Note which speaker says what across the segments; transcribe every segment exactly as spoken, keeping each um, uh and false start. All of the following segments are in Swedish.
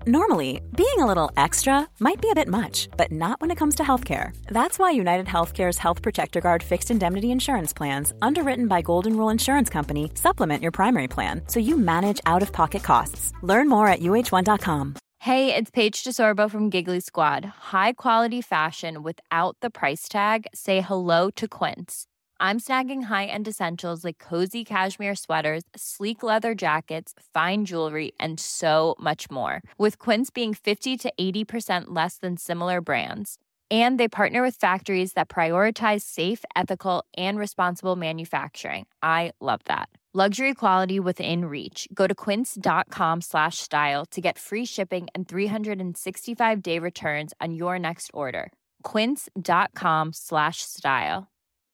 Speaker 1: Normally, being a little extra might be a bit much, but not when it comes to healthcare. That's why United Healthcare's Health Protector Guard fixed indemnity insurance plans, underwritten by Golden Rule Insurance Company, supplement your primary plan so you manage out-of-pocket costs. Learn more at U H one dot com.
Speaker 2: Hey, it's Paige DeSorbo from Giggly Squad. High quality fashion without the price tag. Say hello to Quince. I'm snagging high-end essentials like cozy cashmere sweaters, sleek leather jackets, fine jewelry, and so much more. With Quince being fifty to eighty percent less than similar brands. And they partner with factories that prioritize safe, ethical, and responsible manufacturing. I love that. Luxury quality within reach. Go to quince.com slash style to get free shipping and three sixty-five day returns on your next order. Quince.com slash style.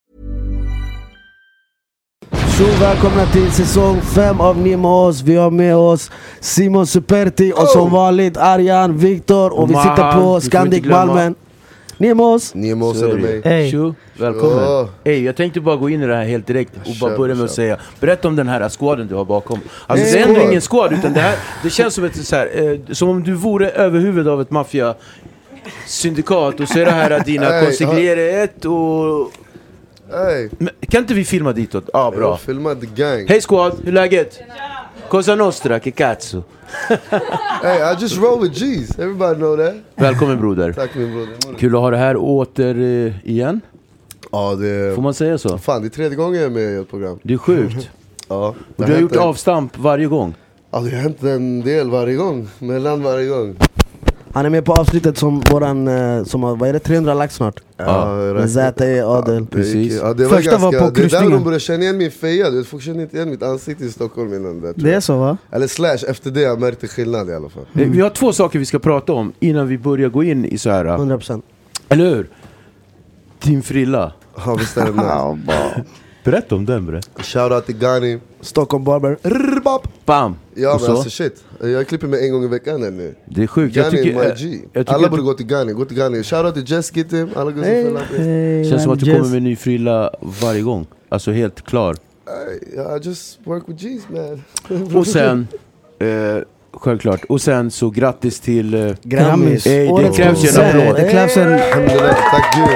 Speaker 3: Så välkomna till säsong fem av Nemos. Vi har med oss Simon Superti och som vanligt Arjan, Viktor och vi
Speaker 4: Man,
Speaker 3: sitter på Scandic Malmen. Nemos.
Speaker 4: Nemos är det mig.
Speaker 3: Hej.
Speaker 5: Tjo, välkommen.
Speaker 4: Oh.
Speaker 5: Hey, jag tänkte bara gå in i det här helt direkt och bara
Speaker 4: Kör,
Speaker 5: börja med att
Speaker 4: kör.
Speaker 5: säga, berätta om den här squaden du har bakom. Alltså
Speaker 4: Nej,
Speaker 5: det är ändå
Speaker 4: squad.
Speaker 5: ingen squad, utan det här, det känns som ett så här, eh, som om du vore överhuvud av ett maffia syndikat och så är det här dina
Speaker 4: Hey,
Speaker 5: consigliere ett och...
Speaker 4: Hey,
Speaker 5: Men, kan inte vi filma ditåt? Ja, ah, bra.
Speaker 4: jag filmar the gang.
Speaker 5: Hej squad, hur är läget? Cosa nostra, che cazzo?
Speaker 4: Hey, I just roll with G's. Everybody know that.
Speaker 5: Välkommen broder.
Speaker 4: Tack min broder.
Speaker 5: Kul att ha det här åter eh, igen.
Speaker 4: Ja, det
Speaker 5: Får man säga så?
Speaker 4: fan, det är tredje gången jag är med i ett program.
Speaker 5: Det är sjukt.
Speaker 4: Ja.
Speaker 5: Och
Speaker 4: det
Speaker 5: du har gjort
Speaker 4: hänt en-
Speaker 5: avstamp varje gång.
Speaker 4: Ja, det har hänt en del varje gång. Mellan varje gång.
Speaker 3: Han är med på avsnittet som våran, eh, som har, vad är det, trehundra likes snart?
Speaker 4: Ja, jag
Speaker 3: Med
Speaker 4: räknar.
Speaker 3: Z E, Adel.
Speaker 5: Precis.
Speaker 4: Ja, det var
Speaker 6: Första
Speaker 4: ganska,
Speaker 6: var på
Speaker 4: det är där
Speaker 6: kryssningen.
Speaker 4: de började känna igen min feja. Du vet, folk känner inte igen mitt ansikte i Stockholm innan det. tror
Speaker 6: Det är
Speaker 4: jag.
Speaker 6: så va?
Speaker 4: Eller slash, efter det jag märkte skillnad i alla fall.
Speaker 5: Eh, Vi har två saker vi ska prata om innan vi börjar gå in i så här.
Speaker 3: hundra procent.
Speaker 5: Eller hur? Din frilla.
Speaker 4: Ja, visst är det nice.
Speaker 5: Berätta om den bre.
Speaker 4: Shoutout till Gani.
Speaker 3: Stockholm Barber.
Speaker 4: Rrbap.
Speaker 5: Bam!
Speaker 4: Ja
Speaker 5: Och
Speaker 4: men
Speaker 5: så?
Speaker 4: alltså shit, jag klipper mig en gång i veckan här nu.
Speaker 5: Det är sjukt. Jag
Speaker 4: Gani är
Speaker 5: tycker,
Speaker 4: my
Speaker 5: eh,
Speaker 4: G.
Speaker 5: jag tycker
Speaker 4: Alla
Speaker 5: att
Speaker 4: borde
Speaker 5: det
Speaker 4: gå till Gani, gå till Gani. Shoutout till Jess Gittim, alla går som
Speaker 6: Hey,
Speaker 4: följer.
Speaker 6: hey,
Speaker 5: känns som
Speaker 6: man,
Speaker 5: att du
Speaker 6: just-
Speaker 5: kommer med en ny frilla varje gång. Alltså helt klar.
Speaker 4: Yeah, I just work with G's man.
Speaker 5: Och sen, eh, självklart. Och sen så grattis till... Eh,
Speaker 6: Grammis.
Speaker 5: Ey, det
Speaker 3: Årets
Speaker 5: krävs ju en
Speaker 3: producent.
Speaker 5: applåd.
Speaker 6: Det krävs en...
Speaker 4: Alhamdulillah, tack Gud.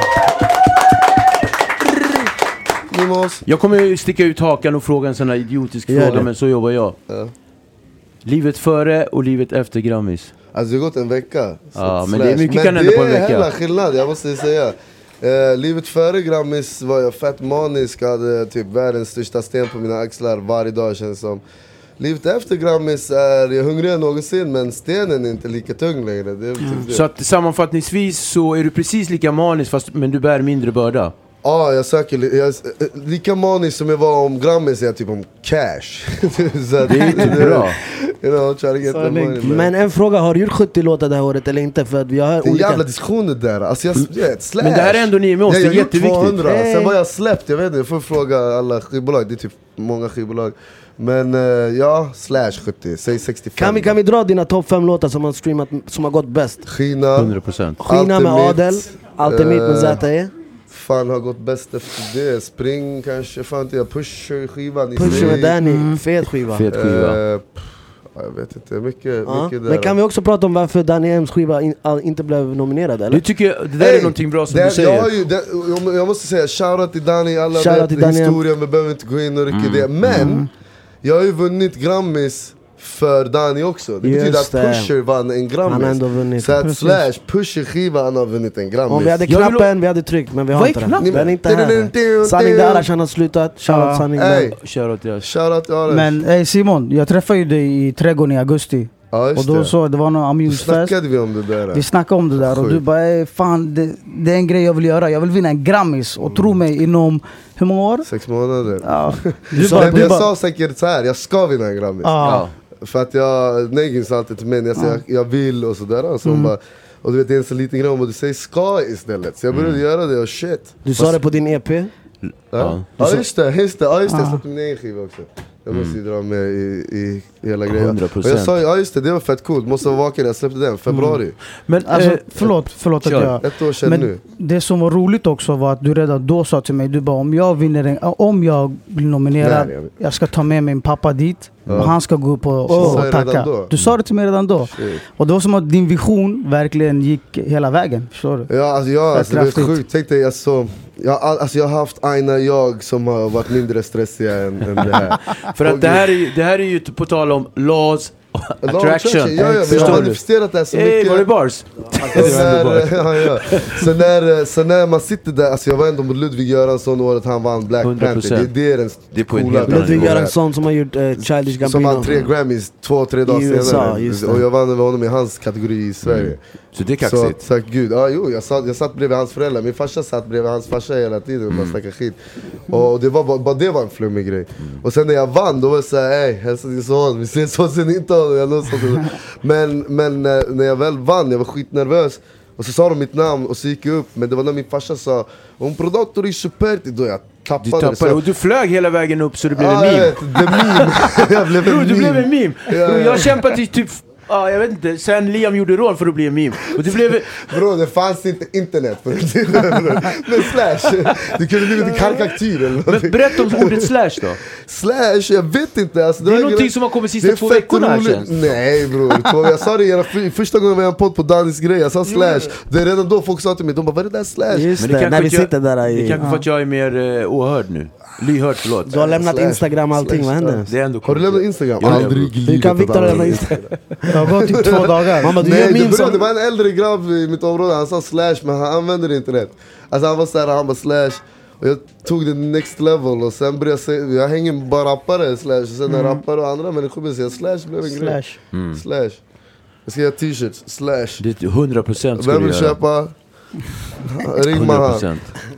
Speaker 4: Nimos.
Speaker 5: jag kommer ju sticka ut hakan och fråga en sån här idiotisk
Speaker 3: Gör
Speaker 5: fråga,
Speaker 3: det.
Speaker 5: men så jobbar jag.
Speaker 4: Ja.
Speaker 5: Livet före och livet efter Grammis.
Speaker 4: Alltså det har gått en vecka. Så
Speaker 5: Ja, men
Speaker 4: slash.
Speaker 5: det är mycket
Speaker 4: men
Speaker 5: kan hända på en
Speaker 4: det är
Speaker 5: vecka.
Speaker 4: hela skillnad, jag måste säga. Eh, livet före Grammis var jag fett manisk, hade typ världens största sten på mina axlar varje dag känns som. Livet efter Grammis är jag hungrigare än någonsin, men stenen är inte lika tung längre. Det är typ det.
Speaker 5: Så att sammanfattningsvis så är du precis lika manisk fast, men du bär mindre börda.
Speaker 4: Ja, jag söker li- jag, eh, lika manisk som jag var om Grammis är jag typ om cash. Så att-
Speaker 5: Det är inte bra.
Speaker 4: You know, try to get the money, man.
Speaker 3: Men en fråga, har du gjort sjuttio låtar det här året eller inte? För att vi har
Speaker 4: Det är
Speaker 3: olika...
Speaker 4: jävla diskussioner där, alltså jag, jag är ett slash.
Speaker 5: Men det här är ändå ni med oss,
Speaker 4: Ja,
Speaker 5: det är
Speaker 4: jag har gjort
Speaker 5: jätteviktigt.
Speaker 4: tvåhundra,
Speaker 3: Hey.
Speaker 4: sen var jag släppt, jag vet inte, jag får fråga alla skivbolag, det är typ många skivbolag. Men eh, ja, slash sjuttio, säg sextiofem.
Speaker 3: Kan vi, kan vi dra dina topp fem låtar som har streamat, som har gått bäst?
Speaker 4: Skina,
Speaker 5: hundra procent.
Speaker 3: Skina med
Speaker 4: Allt är
Speaker 3: Adel,
Speaker 4: mitt.
Speaker 3: Allt är mitt med
Speaker 4: Eh,
Speaker 3: Z E.
Speaker 4: fan har gått bäst efter det, Spring kanske, fan inte jag, Pusher skivan i
Speaker 3: Push
Speaker 4: sig.
Speaker 3: med Danny, fet skiva.
Speaker 5: Fet skiva.
Speaker 4: Eh, pff, jag vet inte, mycket,
Speaker 3: Ja.
Speaker 4: mycket där.
Speaker 3: Men kan vi också prata om varför Danny M's skiva in, all, inte blev nominerad eller?
Speaker 5: Du tycker det där
Speaker 4: Hey,
Speaker 5: är någonting bra som
Speaker 4: det-
Speaker 5: du säger.
Speaker 4: Jag, har ju, det, jag- jag måste säga shoutout till Danny, alla
Speaker 3: Shoutout
Speaker 4: vet
Speaker 3: till Danny.
Speaker 4: historien, vi behöver inte gå in och rycka
Speaker 5: Mm.
Speaker 4: det. Men jag har ju vunnit Grammis för Danny också. Det
Speaker 3: Just
Speaker 4: betyder att
Speaker 3: det.
Speaker 4: Pusher vann en Grammis.
Speaker 3: Han har ändå vunnit.
Speaker 4: Så att
Speaker 6: Precis.
Speaker 4: Slash, Pusher skiva, han har vunnit en Grammis.
Speaker 3: Om vi hade
Speaker 5: Jag vill-
Speaker 3: knappen, vi hade tryckt, men vi har
Speaker 6: Vad är
Speaker 3: inte den.
Speaker 6: knappen?
Speaker 3: Den är inte här. Sanning där, Arash han har slutat. Shoutout
Speaker 6: Ja.
Speaker 3: Sanning
Speaker 4: Hey.
Speaker 3: där.
Speaker 5: Shoutout till oss.
Speaker 4: Shoutout till Arash.
Speaker 6: Men hey Simon, jag träffade ju dig i trädgården i augusti.
Speaker 4: Ja, just
Speaker 6: Och då
Speaker 4: det.
Speaker 6: så, det var någon
Speaker 4: Då
Speaker 6: amuse-fest.
Speaker 4: snackade vi om det där.
Speaker 6: Vi snackade om det där och du
Speaker 4: Sjukt.
Speaker 6: bara hey, fan det, det är en grej jag vill göra. Jag vill vinna en Grammis och tro mig inom hur många år?
Speaker 4: Sex månader.
Speaker 6: Ja.
Speaker 4: Du
Speaker 6: Du
Speaker 4: sa,
Speaker 6: bara,
Speaker 4: men
Speaker 6: du
Speaker 4: jag
Speaker 6: bara,
Speaker 4: sa säkert så här, jag ska vinna en Grammis.
Speaker 6: ja.
Speaker 4: För att jag, Negin sa alltid till mig, jag säger jag, jag vill och sådär. Så hon bara, och du vet det är en så liten grej om vad du säger ska istället. Så jag började göra det och shit.
Speaker 3: Du sa det på din E P.
Speaker 4: Ja, ja just det, just det, ja, just det. Jag släppte min egen skiva också. Jag måste ju dra med i, i, i hela grejen.
Speaker 5: hundra
Speaker 4: Och
Speaker 5: procent.
Speaker 4: jag sa ja just det, det var fett coolt, måste vara vaken, jag släppte den, februari.
Speaker 5: Men
Speaker 6: Alltså
Speaker 5: eh,
Speaker 6: förlåt, förlåt att
Speaker 5: kör.
Speaker 6: jag...
Speaker 4: Ett år sedan
Speaker 6: Men
Speaker 4: nu.
Speaker 6: det som var roligt också var att du redan då sa till mig, du bara om jag vinner en, om jag blir nominerad,
Speaker 4: Nej, jag vet.
Speaker 6: jag ska ta med min pappa dit. Och han ska gå upp och,
Speaker 4: sa
Speaker 6: och
Speaker 4: jag
Speaker 6: tacka.
Speaker 4: redan då.
Speaker 6: Du sa det till mig redan då.
Speaker 4: Shit.
Speaker 6: Och det var som att din vision verkligen gick hela vägen. Förstår du?
Speaker 4: Ja, alltså, jag, alltså, det är
Speaker 6: kraftigt.
Speaker 4: sjukt. Tänk dig, alltså, jag, alltså, jag har haft Aina jag som har varit mindre stressiga än, än det här.
Speaker 5: För att
Speaker 4: Och
Speaker 5: det
Speaker 4: gud.
Speaker 5: här är ju, det här är ju på tal om laws
Speaker 4: Law of
Speaker 5: attraction.
Speaker 4: Ja, ja, vi har
Speaker 5: Förstår du?
Speaker 4: manifesterat det här så
Speaker 5: Hej,
Speaker 4: mycket.
Speaker 5: var det bars?
Speaker 4: Så när, ja, ja. Så, när, så när man sitter där, alltså jag var ändå mot Ludvig Göransson året han vann Black
Speaker 5: hundra
Speaker 4: Panther.
Speaker 5: procent.
Speaker 4: Det, det är den
Speaker 5: Det är på en
Speaker 4: coola
Speaker 5: helt annan
Speaker 3: Ludvig
Speaker 5: nivå.
Speaker 3: Göransson som har gjort uh, Childish Gambino.
Speaker 4: Som vann tre Grammys två, tre dagar
Speaker 3: I U S A,
Speaker 4: senare.
Speaker 3: just det.
Speaker 4: Och jag vann med honom i hans kategori i Sverige.
Speaker 5: Mm. Så det är
Speaker 4: Så
Speaker 5: kaxigt.
Speaker 4: tack gud, ja, jo, jag, satt, jag satt bredvid hans föräldrar, min farsa satt bredvid hans farsa hela tiden och bara snackade skit. Och det var bara, bara det var en flummig grej. Och sen när jag vann, då var det såhär, hej, hälsa din son, vi ses tjugonitton. Jag nåt sånt. Men, men när, när jag väl vann, jag var skitnervös. Och så sa de mitt namn och så gick jag upp, men det var när min farsa sa un prodotto di superti, då jag
Speaker 5: Du
Speaker 4: tappade
Speaker 5: tappade
Speaker 4: det. Så-
Speaker 5: och du flög hela vägen upp så du blev
Speaker 4: Ja,
Speaker 5: en
Speaker 4: jag
Speaker 5: meme.
Speaker 4: vet, det meme. Jag blev en
Speaker 5: Bro, du blev en meme.
Speaker 4: Ja, ja.
Speaker 5: Bro, jag har kämpat i typ, ja jag vet inte, sen Liam gjorde rån för att bli en meme. Och du blev...
Speaker 4: Bro, det fanns inte internet på den tiden. Men slash, det kunde blivit en karikatyr eller
Speaker 5: Men
Speaker 4: någonting.
Speaker 5: berätta om ordet slash då.
Speaker 4: Slash, jag vet inte alltså,
Speaker 5: Det är
Speaker 4: var
Speaker 5: någonting
Speaker 4: grej-
Speaker 5: som har kommit sista
Speaker 4: det är
Speaker 5: två
Speaker 4: fett
Speaker 5: veckorna här
Speaker 4: roligt.
Speaker 5: känns.
Speaker 4: Nej bror, två- jag sa det gärna, för, första gången jag var en podd på Danis grej, jag sa slash. Det är redan då folk sa till mig, de bara vad är det där slash?
Speaker 3: Just
Speaker 5: Men
Speaker 3: det,
Speaker 5: det
Speaker 3: när vi
Speaker 5: kanske
Speaker 3: sitter där
Speaker 5: Det är
Speaker 3: i...
Speaker 5: kanske för att jag är mer uh, åhörd nu. Lyhörd, förlåt.
Speaker 3: Du har lämnat
Speaker 4: Slash,
Speaker 3: Instagram och allting, vad
Speaker 4: slash,
Speaker 3: hände?
Speaker 5: Det är ändå
Speaker 4: Har du lämnat Instagram?
Speaker 5: Jag har
Speaker 4: Aldrig i
Speaker 3: Hur
Speaker 4: livet
Speaker 3: kan
Speaker 4: att
Speaker 3: Victor
Speaker 4: använda
Speaker 3: lämna Instagram?
Speaker 6: Det har gått typ två dagar.
Speaker 3: Mamma, du
Speaker 4: Nej,
Speaker 3: gör
Speaker 4: det,
Speaker 3: min
Speaker 4: började,
Speaker 3: som...
Speaker 4: det var en äldre grabb i mitt område, han sa slash men han använder internet. Alltså han var såhär, han bara slash. Och jag tog det next level och sen började jag säga, jag hänger med bara rappare slash. Och sen när rappare och andra människor började säga slash blev en grej.
Speaker 6: Slash.
Speaker 4: Slash. Jag ska göra t-shirts, slash.
Speaker 5: Det är hundra procent skulle
Speaker 4: Vem
Speaker 5: du
Speaker 4: vill
Speaker 5: göra.
Speaker 4: köpa? Ring
Speaker 5: hundra
Speaker 4: Mahan.
Speaker 5: procent.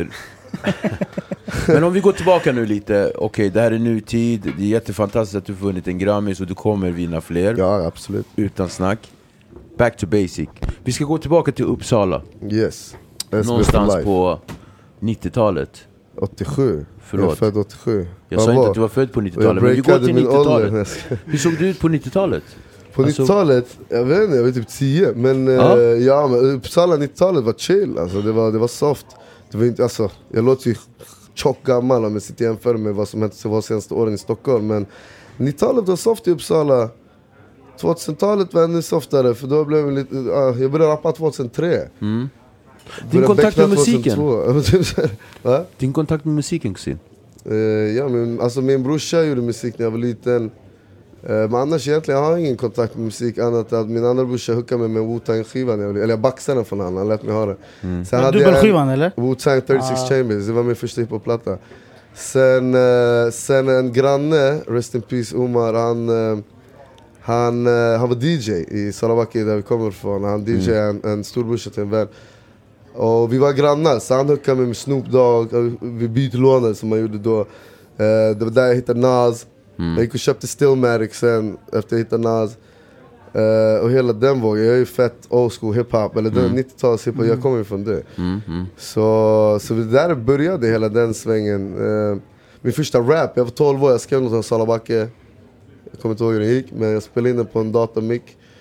Speaker 5: Men om vi går tillbaka nu lite, okej det här är nutid, det är jättefantastiskt att du har vunnit en Grammis och du kommer vinna fler,
Speaker 4: Ja, absolut.
Speaker 5: utan snack. Back to basic. Vi ska gå tillbaka till Uppsala,
Speaker 4: Yes. S B for
Speaker 5: någonstans
Speaker 4: life.
Speaker 5: på nittiotalet.
Speaker 4: åttiosju.
Speaker 5: Förlåt.
Speaker 4: Jag är född åttiosju.
Speaker 5: Jag
Speaker 4: Vad
Speaker 5: sa inte
Speaker 4: var?
Speaker 5: att du var född på
Speaker 4: Och jag
Speaker 5: nittiotalet, men vi går
Speaker 4: breakade
Speaker 5: till
Speaker 4: min ålder.
Speaker 5: nittiotalet. Hur såg du ut på nittiotalet?
Speaker 4: På
Speaker 5: Alltså-
Speaker 4: nittiotalet, jag vet inte, jag var typ tio. Men
Speaker 5: Ja.
Speaker 4: ja, ja men Uppsala nittiotalet var chill, alltså, det, var, det var soft. Det var inte, alltså, jag låter ju tjock gammal om jag sitter och jämför med vad som hänt de senaste åren i Stockholm. Men nittiotalet var soft i Uppsala. tvåtusentalet var ännu softare, för då blev jag lite, ja, jag började rappa tjugohundratre.
Speaker 5: Mm. Din
Speaker 4: Började
Speaker 5: kontakt
Speaker 4: beckna
Speaker 5: med musiken?
Speaker 4: tjugohundratvå. Va?
Speaker 5: Din kontakt med musiken, kusin?
Speaker 4: Eh, ja, men, alltså, min brorsa gjorde musik när jag var liten. Eh, men annars egentligen jag har ingen kontakt med musik annat än att min andra brorsa hookade mig med Wu-Tang-skivan. när jag var- Eller jag baxade den från honom, han lät mig ha det.
Speaker 5: Mm.
Speaker 4: Sen hade jag
Speaker 6: Dubbelskivan eller?
Speaker 4: en Wu-Tang trettiosex
Speaker 6: Ah.
Speaker 4: Chambers, det var min första hiphop-platta. Sen, eh, sen en granne, rest in peace Omar, han, eh, han, eh, han var D J i Sarawaki där vi kommer ifrån. Han D J en, en storbrorsa till en vän. Och vi var grannar, så han hookade mig med Snoop Dogg, och vi bytte lånor som man gjorde då. Eh, det var där jag hittade Nas. Jag gick och köpte Stillmatic sen efter jag hittade Nas. Eh, och hela den vågen, jag är ju fett old school hiphop, eller den nittio-tals hiphop, jag kommer ju från det.
Speaker 5: Mm, mm.
Speaker 4: Så, så det där började hela den svängen. Eh, min första rap, jag var tolv år, jag skrev något om Salabacke. Jag kommer inte ihåg hur det gick, men jag spelade in den på en datamick.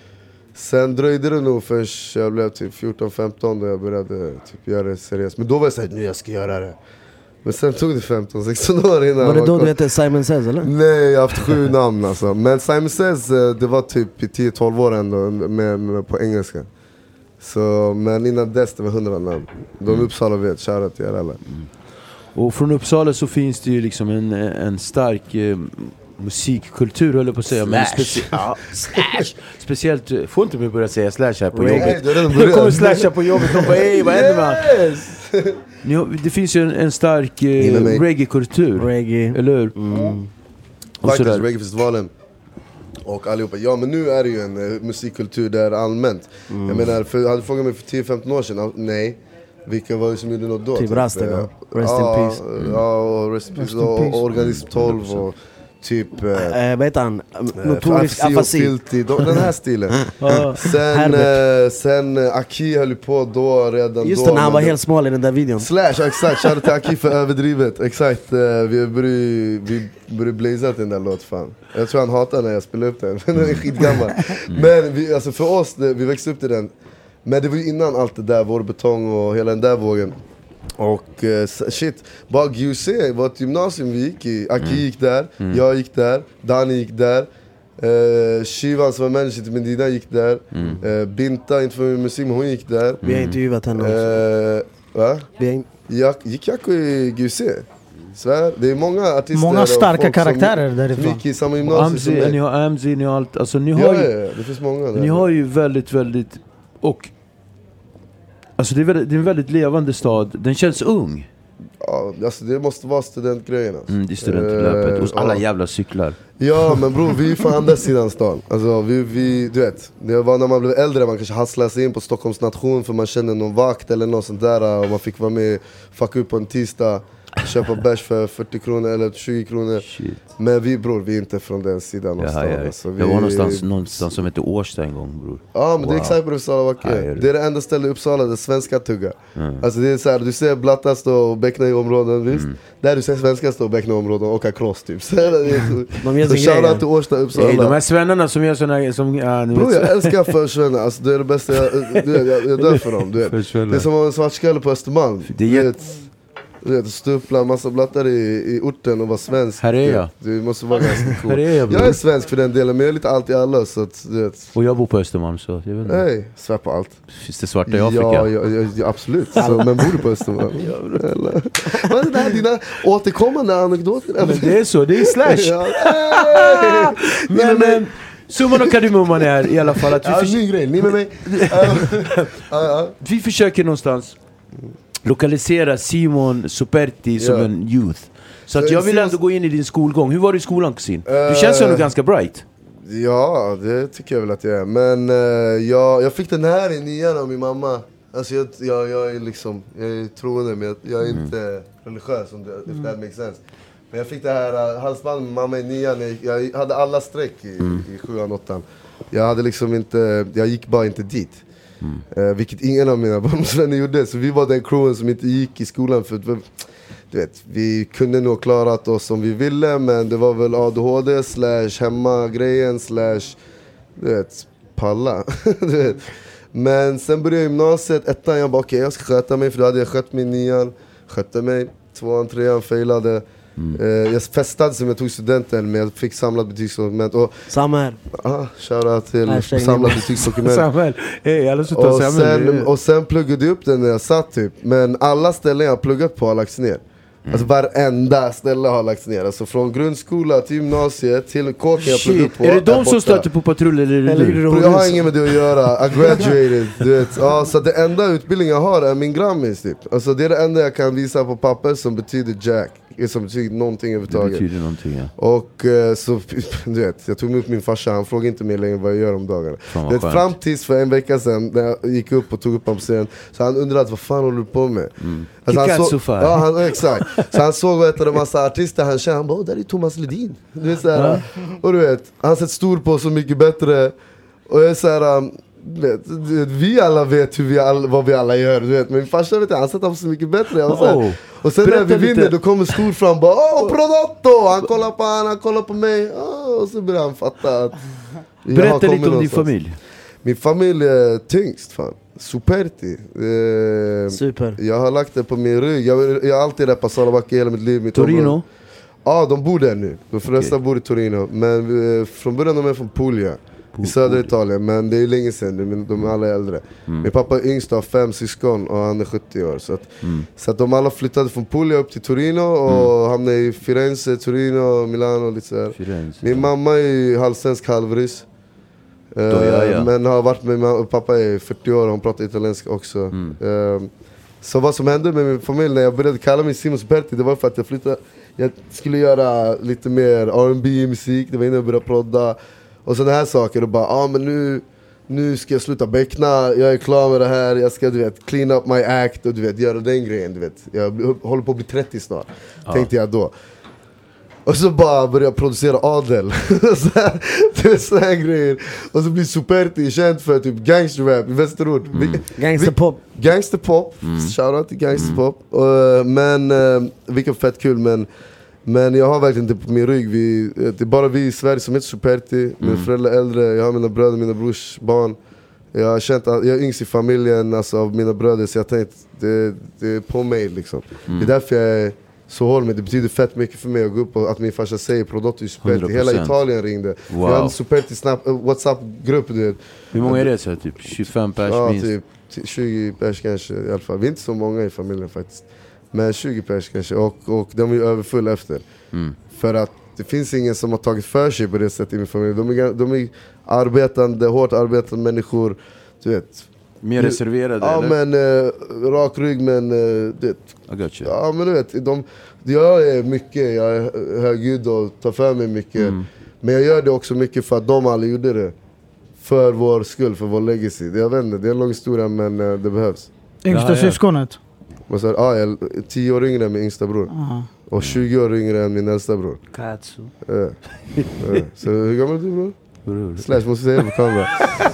Speaker 4: Sen dröjde det nog först jag blev typ fjorton femton då jag började typ göra det seriöst. Men då var jag såhär, nu jag ska göra det. Men sen tog det femton sexton år innan.
Speaker 3: Var det
Speaker 4: man
Speaker 3: då
Speaker 4: kom-
Speaker 3: du hette Simon Says eller?
Speaker 4: Nej, jag har haft sju namn alltså. Men Simon Says, eh, det var typ i tio tolv år ändå med, med, på engelska. Så, men innan dess det var hundra namn. De Uppsala vet, shoutout till er alla.
Speaker 5: Och från Uppsala så finns det ju liksom en, en stark eh, musikkultur, höll jag på att säga. Men
Speaker 4: Slash.
Speaker 5: speci- ja, slash. Speciellt, eh, får inte mig börja säga slash här på
Speaker 4: Nej,
Speaker 5: jobbet.
Speaker 4: du har redan
Speaker 5: Jag kommer
Speaker 4: börjat.
Speaker 5: slasha på jobbet, de bara ey vad händer man? Ni har, det finns ju en, en stark eh,
Speaker 4: Inom mig.
Speaker 5: reggae-kultur,
Speaker 3: Reggae.
Speaker 5: eller hur?
Speaker 3: Mm.
Speaker 5: Och
Speaker 4: Faktiskt,
Speaker 5: sådär.
Speaker 4: reggaefestivalen och allihopa. Ja men nu är det ju en eh, musikkultur där allmänt.
Speaker 3: Mm.
Speaker 4: Jag menar, för, hade du frågat mig för tio femton år sedan, ah, nej. Vilka var det som gjorde något då?
Speaker 3: Typ Rasten,
Speaker 4: eh,
Speaker 3: ja. Rest in
Speaker 4: ja,
Speaker 3: peace.
Speaker 4: Ja, och Rest in
Speaker 6: Rest
Speaker 4: peace.
Speaker 6: in
Speaker 4: Och,
Speaker 6: peace.
Speaker 4: och Organism tolv och typ... Eh,
Speaker 3: Eh, vad heter han?
Speaker 4: eh,
Speaker 3: Notorisk
Speaker 4: Afasi och
Speaker 3: afasi.
Speaker 4: Filthy, de- den här stilen.
Speaker 6: Ja.
Speaker 4: Sen,
Speaker 3: Herbert.
Speaker 4: eh, sen eh, Aki höll ju på då redan
Speaker 3: Just
Speaker 4: då.
Speaker 3: det, när han var
Speaker 4: men-
Speaker 3: helt smal i den där videon.
Speaker 4: Slash, exakt, shoutout till Aki för överdrivet. Exakt, eh, vi började, vi började blaza till den där låt fan. Jag tror han hatar när jag spelar upp den, den är skitgammal. Men vi, alltså för oss, det, vi växte upp till den. Men det var ju innan allt det där, vår betong och hela den där vågen. Och eh, shit, bara G U C var ett gymnasium vi gick i. Aki mm. gick där, mm. jag gick där, Dani gick där. Uh, Shivan som var manager till Medina gick där. mm. uh, Binta, inte för musik, men hon gick där. mm.
Speaker 3: Vi har intervjuat henne också.
Speaker 4: uh, Va?
Speaker 3: Vi har...
Speaker 4: Jag, gick jag i G U C? Svär. Det är många artister.
Speaker 6: Många starka karaktärer
Speaker 4: som,
Speaker 6: därifrån.
Speaker 4: Som gick i samma gymnasium som
Speaker 5: Ni har A M Z, ni har allt. Alltså, ni har
Speaker 4: ja,
Speaker 5: ju,
Speaker 4: ja, ja, det finns många där.
Speaker 5: Ni har ju väldigt, väldigt... Och... Alltså det är, väldigt, det är en väldigt levande stad. Den känns ung.
Speaker 4: Ja, alltså det måste vara studentgrejerna.
Speaker 5: Mm, det är studentlöpet. Och alla
Speaker 4: ja.
Speaker 5: jävla cyklar.
Speaker 4: Ja, men bror, vi är från andra sidan stan. Alltså vi, vi, du vet, det var när man blev äldre, man kanske hasslade sig in på Stockholms nation för man kände någon vakt eller något sånt där. Och man fick vara med, fucka upp på en tisdag, köpa bärs för fyrtio kronor eller tjugo kronor.
Speaker 5: Shit.
Speaker 4: Men vi, bror, vi är inte från den sidan av stan.
Speaker 5: Ja, ja.
Speaker 4: Alltså, vi,
Speaker 5: jag var någonstans, någonstans som heter Årsta en gång, bror.
Speaker 4: Ja, men
Speaker 5: wow.
Speaker 4: det är exakt på Uppsala Vacker. Det är det enda stället i Uppsala där svenska tuggar. Mm. Alltså det är så här, du ser Blatta stå och Beckna i områden, visst? Mm. Där du ser svenska stå och Beckna i områden och åka cross typ. Så det är så, de så shoutout till Årsta, Uppsala.
Speaker 5: Hey, de här svennarna som gör såna som... Ja,
Speaker 4: bror, jag älskar för svennar, alltså det är det bästa jag... Du vet, jag, jag dör för dem, du vet. Det är som en svartskalle på Östermalm.
Speaker 5: Det är jätt...
Speaker 4: Du vet, stå upp bland massa blattar i, i orten och vara svensk.
Speaker 5: Här är jag.
Speaker 4: Du måste vara ganska cool.
Speaker 5: Här är jag,
Speaker 4: jag är svensk för den delen, men jag är lite allt i alla, så att, du vet.
Speaker 5: Och jag bor på Östermalm, så jag vet inte.
Speaker 4: Nej, svär på allt.
Speaker 5: Finns det svarta i Afrika?
Speaker 4: Ja, ja, ja, ja absolut. Så, men bor du på Östermalm? Eller? Vad är det här, dina återkommande anekdoter?
Speaker 5: Men det är så, det är slash. Ja. men, men summan och kardemumman är i alla fall att vi,
Speaker 4: ja,
Speaker 5: förs-
Speaker 4: ny grej, ni med mig. ja, ja.
Speaker 5: vi försöker någonstans lokalisera Simon Superti som
Speaker 4: yeah.
Speaker 5: en youth. Så att jag vill ändå gå in i din skolgång. Hur var det i skolan, kusin? Du
Speaker 4: Uh,
Speaker 5: känns ju ändå ganska bright.
Speaker 4: Ja, det tycker jag väl att jag är. Men uh, jag, jag fick den här i nian av min mamma. Alltså jag, jag, jag är liksom, jag är troende, men jag, jag är inte mm. religiös, om det, if that makes sense. Men jag fick det här uh, halsbandet med mamma i nian. Jag, jag hade alla streck i, mm. i sjuan, åttan. Jag hade liksom inte, jag gick bara inte dit. Mm. Uh, vilket ingen av mina barndomsvänner gjorde. Så vi var den crewen som inte gick i skolan för, för du vet, vi kunde nog klarat oss som vi ville, men det var väl A D H D slash hemma-grejen slash, du vet, palla. du vet. Men sen började jag gymnasiet, ettan, jag bara okej, okay, jag ska sköta mig, för då hade jag skött mig nian, skötte mig, tvåan, trean, failade. Mm. Uh, jag festade som jag tog studenten, men jag fick samlat betygsdokument. Och,
Speaker 3: samma här.
Speaker 4: Ah, shoutout till samlat betygsdokument.
Speaker 5: Samma hey, och,
Speaker 4: sen, och sen pluggade jag upp den när jag satt typ. Men alla ställen jag har pluggat på har lagts ner. Mm. Alltså varenda ställe har lagts ner. Alltså från grundskola till gymnasiet till kåken jag pluggade upp på.
Speaker 5: Är det de som stöter på patrull eller är det du?
Speaker 4: Jag har inget med det att göra. I graduated, du vet. Ja, så det enda utbildning jag har är min grammis typ. Alltså det är det enda jag kan visa på papper som betyder jack. Som betyder någonting överhuvudtaget.
Speaker 5: Det betyder någonting, ja.
Speaker 4: Och så, du vet, jag tog emot min farsa, han frågade inte mig längre vad jag gör om dagarna. Det fram tills för en vecka sedan, när jag gick upp och tog upp honom på scenen, så han undrade vad fan håller du på med?
Speaker 5: Mm.
Speaker 4: Alltså, han
Speaker 5: så,
Speaker 4: ja, han, exakt. Så han såg vad heter det, massa artister han kände, han bara, där är Thomas Ledin. Du vet, så här, och du vet, han sett stor på Så mycket bättre. Och jag är så här, um, vet, vi alla vet hur vi all, vad vi alla gör, du vet. Men min farsa vet, han sätter på Så mycket bättre. Jag var så här, oh. Och sen när vi vinner, då kommer stor fram bara, åh, Prodotto! Han kollar på han, han kollar på mig. Oh, och så börjar han fatta att
Speaker 5: berätta lite om din familj.
Speaker 4: Min familj är tyngst, fan. Superti. Eh,
Speaker 3: Super.
Speaker 4: Jag har lagt det på min rygg. Jag, jag har alltid rappat Salabacca hela mitt liv. Mitt
Speaker 5: Torino?
Speaker 4: Ja, ah, de bor där nu. De flesta okay. bor i Torino. Men eh, från början de är från Puglia. I södra Italien, men det är länge sedan, de är alla äldre. Mm. Min pappa är yngst av fem syskon och han är sjuttio år. Så att, mm. så att de alla flyttade från Puglia upp till Torino och mm. hamnade i Firenze, Torino, Milano och lite så här. Firenze, min ja. mamma är halvsvensk, halvryss. Uh, ja, ja. Men har varit med min pappa i fyrtio år och hon pratar italienska också. Mm. Uh, så vad som hände med min familj när jag började kalla mig Simon Superti, det var för att jag flyttade. Jag skulle göra lite mer R and B-musik, det var innan jag började prodda. Och sådana här saker, och bara, ja ah, men nu, nu ska jag sluta beckna, jag är klar med det här, jag ska du vet, clean up my act och du vet, göra den grejen, du vet. Jag håller på att bli trettio snart, ja. Tänkte jag då. Och så bara började jag producera Adel, det är sådana här grejer. Och så blir Superti känd för typ gangsterrap i Västerort.
Speaker 3: Mm. Gangsterpop.
Speaker 4: Gangsterpop, mm. shoutout till gangsterpop. Mm. Uh, men, uh, vilket fett kul, men Men jag har verkligen inte på min rygg. Vi, det är bara vi i Sverige som heter Superti. Mina mm. föräldrar är äldre, jag har mina bröder, mina brors barn. Jag har känt att jag är yngst i familjen, alltså, av mina bröder, så jag tänkte det, det är på mig liksom. Mm. Det är därför jag är så håll med. Det betyder fett mycket för mig att gå upp och att min farsa säger Prodotto Superti. Hela Italien ringde.
Speaker 5: Wow.
Speaker 4: Jag har en Superti snap, uh, WhatsApp-grupp. Du vet.
Speaker 5: Hur många är det så? Typ tjugofem pers
Speaker 4: ja,
Speaker 5: minst?
Speaker 4: Typ tjugo pers kanske i alla fall. Vi är inte så många i familjen faktiskt. Men tjugo pers kanske. Och, och de är ju överfulla efter. Mm. För att det finns ingen som har tagit för sig på det sättet i min familj. De är, de är arbetande, hårt arbetande människor. Du vet.
Speaker 5: Mer reserverade,
Speaker 4: ja,
Speaker 5: eller?
Speaker 4: men uh, rak rygg, men uh, det,
Speaker 5: gotcha.
Speaker 4: ja, men du vet, de, jag är mycket, jag är högljudd och tar för mig mycket. Mm. Men jag gör det också mycket för att de aldrig gjorde det. För vår skull, för vår legacy. Jag vet inte, det är en lång historia, men uh, det behövs.
Speaker 6: Yngsta ja, syskonet?
Speaker 4: Ja, jag är tio år yngre än min yngsta bror. Uh-huh. Och tjugo år yngre än min äldsta bror.
Speaker 3: Katsu.
Speaker 4: Uh, uh. Så hur gammal är du, bror? Slash måste säga på kamera.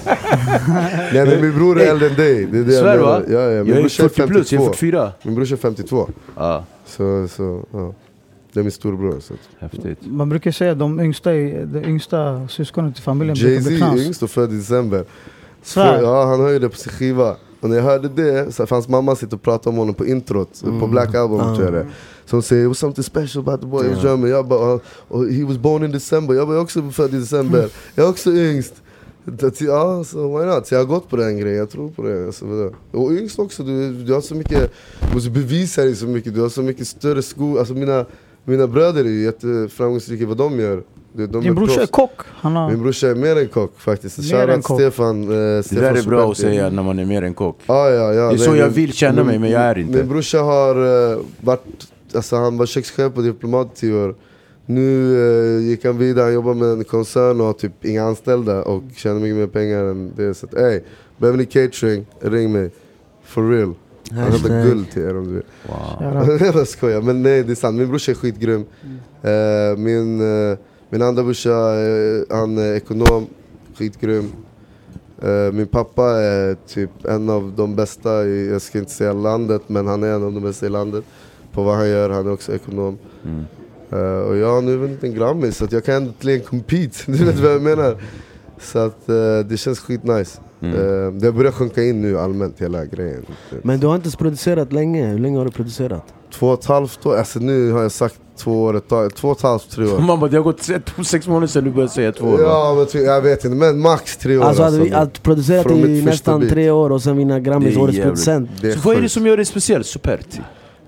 Speaker 4: Nej, men min bror är äldre än dig. Det är det
Speaker 5: Svär, va?
Speaker 4: Ja, ja. Min
Speaker 5: jag är fyrtio plus, jag är fyrtiofyra.
Speaker 4: Min bror är femtiotvå.
Speaker 5: Ah.
Speaker 4: Så, så, ja. Det är min storbror. Så.
Speaker 5: Häftigt.
Speaker 6: Man brukar säga att de yngsta, de yngsta syskonet i familjen
Speaker 4: Jay-Z är yngst och född i december.
Speaker 6: Svär.
Speaker 4: Ja, han höjde på sin skiva. Och när jag hörde det så fanns mamma sitta och prata om honom på introt. Mm. På Black Album, mm. tror jag det. Så hon säger, it was something special about the boy in Germany. Jag bara, oh, he was born in December. Jag var också född i december. Mm. Jag är också yngst. Ja, så why not? Så jag har gått på den grejen, jag tror på det. Alltså, och yngst också, du, du har så mycket, du måste bevisa dig så mycket. Du har så mycket större skor. Alltså mina, mina bröder är ju jätteframgångsrika vad de gör. De, de
Speaker 6: Din brorsa är kock. Han har...
Speaker 4: Min brorsa är mer än kock faktiskt. Shoutout Stefan. Eh, Stefan
Speaker 5: det där är bra
Speaker 4: Superti.
Speaker 5: Att säga när man är mer än kock.
Speaker 4: Ah, ja, ja,
Speaker 5: det är så jag vill känna mig, men jag är inte.
Speaker 4: Min brorsa har uh, varit, alltså han var kökschef på Diplomat i tio år. Nu uh, gick han vidare, han jobbar med en koncern och har typ inga anställda och tjänar mycket mer pengar än det. Så att, ey, behöver ni catering, ring mig. For real. Han hade guld till er om du vill. Wow. Jag skojar, men nej, det är sant. Min brorsa är skitgrym. Mm. Uh, min... Uh, Min andra brorsa, han är ekonom, skitgrym. Min pappa är typ en av de bästa i, jag ska inte säga landet, men han är en av de bästa i landet på vad han gör, han är också ekonom. Mm. Och jag har nu vunnit en Grammy så att jag kan äntligen compete, du vet vad jag menar. Så att det känns skitnice. Mm. Det börjar sjunka in nu allmänt hela grejen.
Speaker 3: Men du har inte producerat länge, hur länge har du producerat?
Speaker 4: Två och ett halvt år, alltså nu har jag sagt två år, ett, två och ett halvt, tre år.
Speaker 5: Mamma, det har gått sex månader sedan du började säga två år.
Speaker 4: Ja, men jag vet inte, men max tre år.
Speaker 3: Alltså, alltså att, att producerat i nästan bit. tre år och sen vinna Grammys årets producent.
Speaker 5: Så vad är det som gör det speciellt, Superti?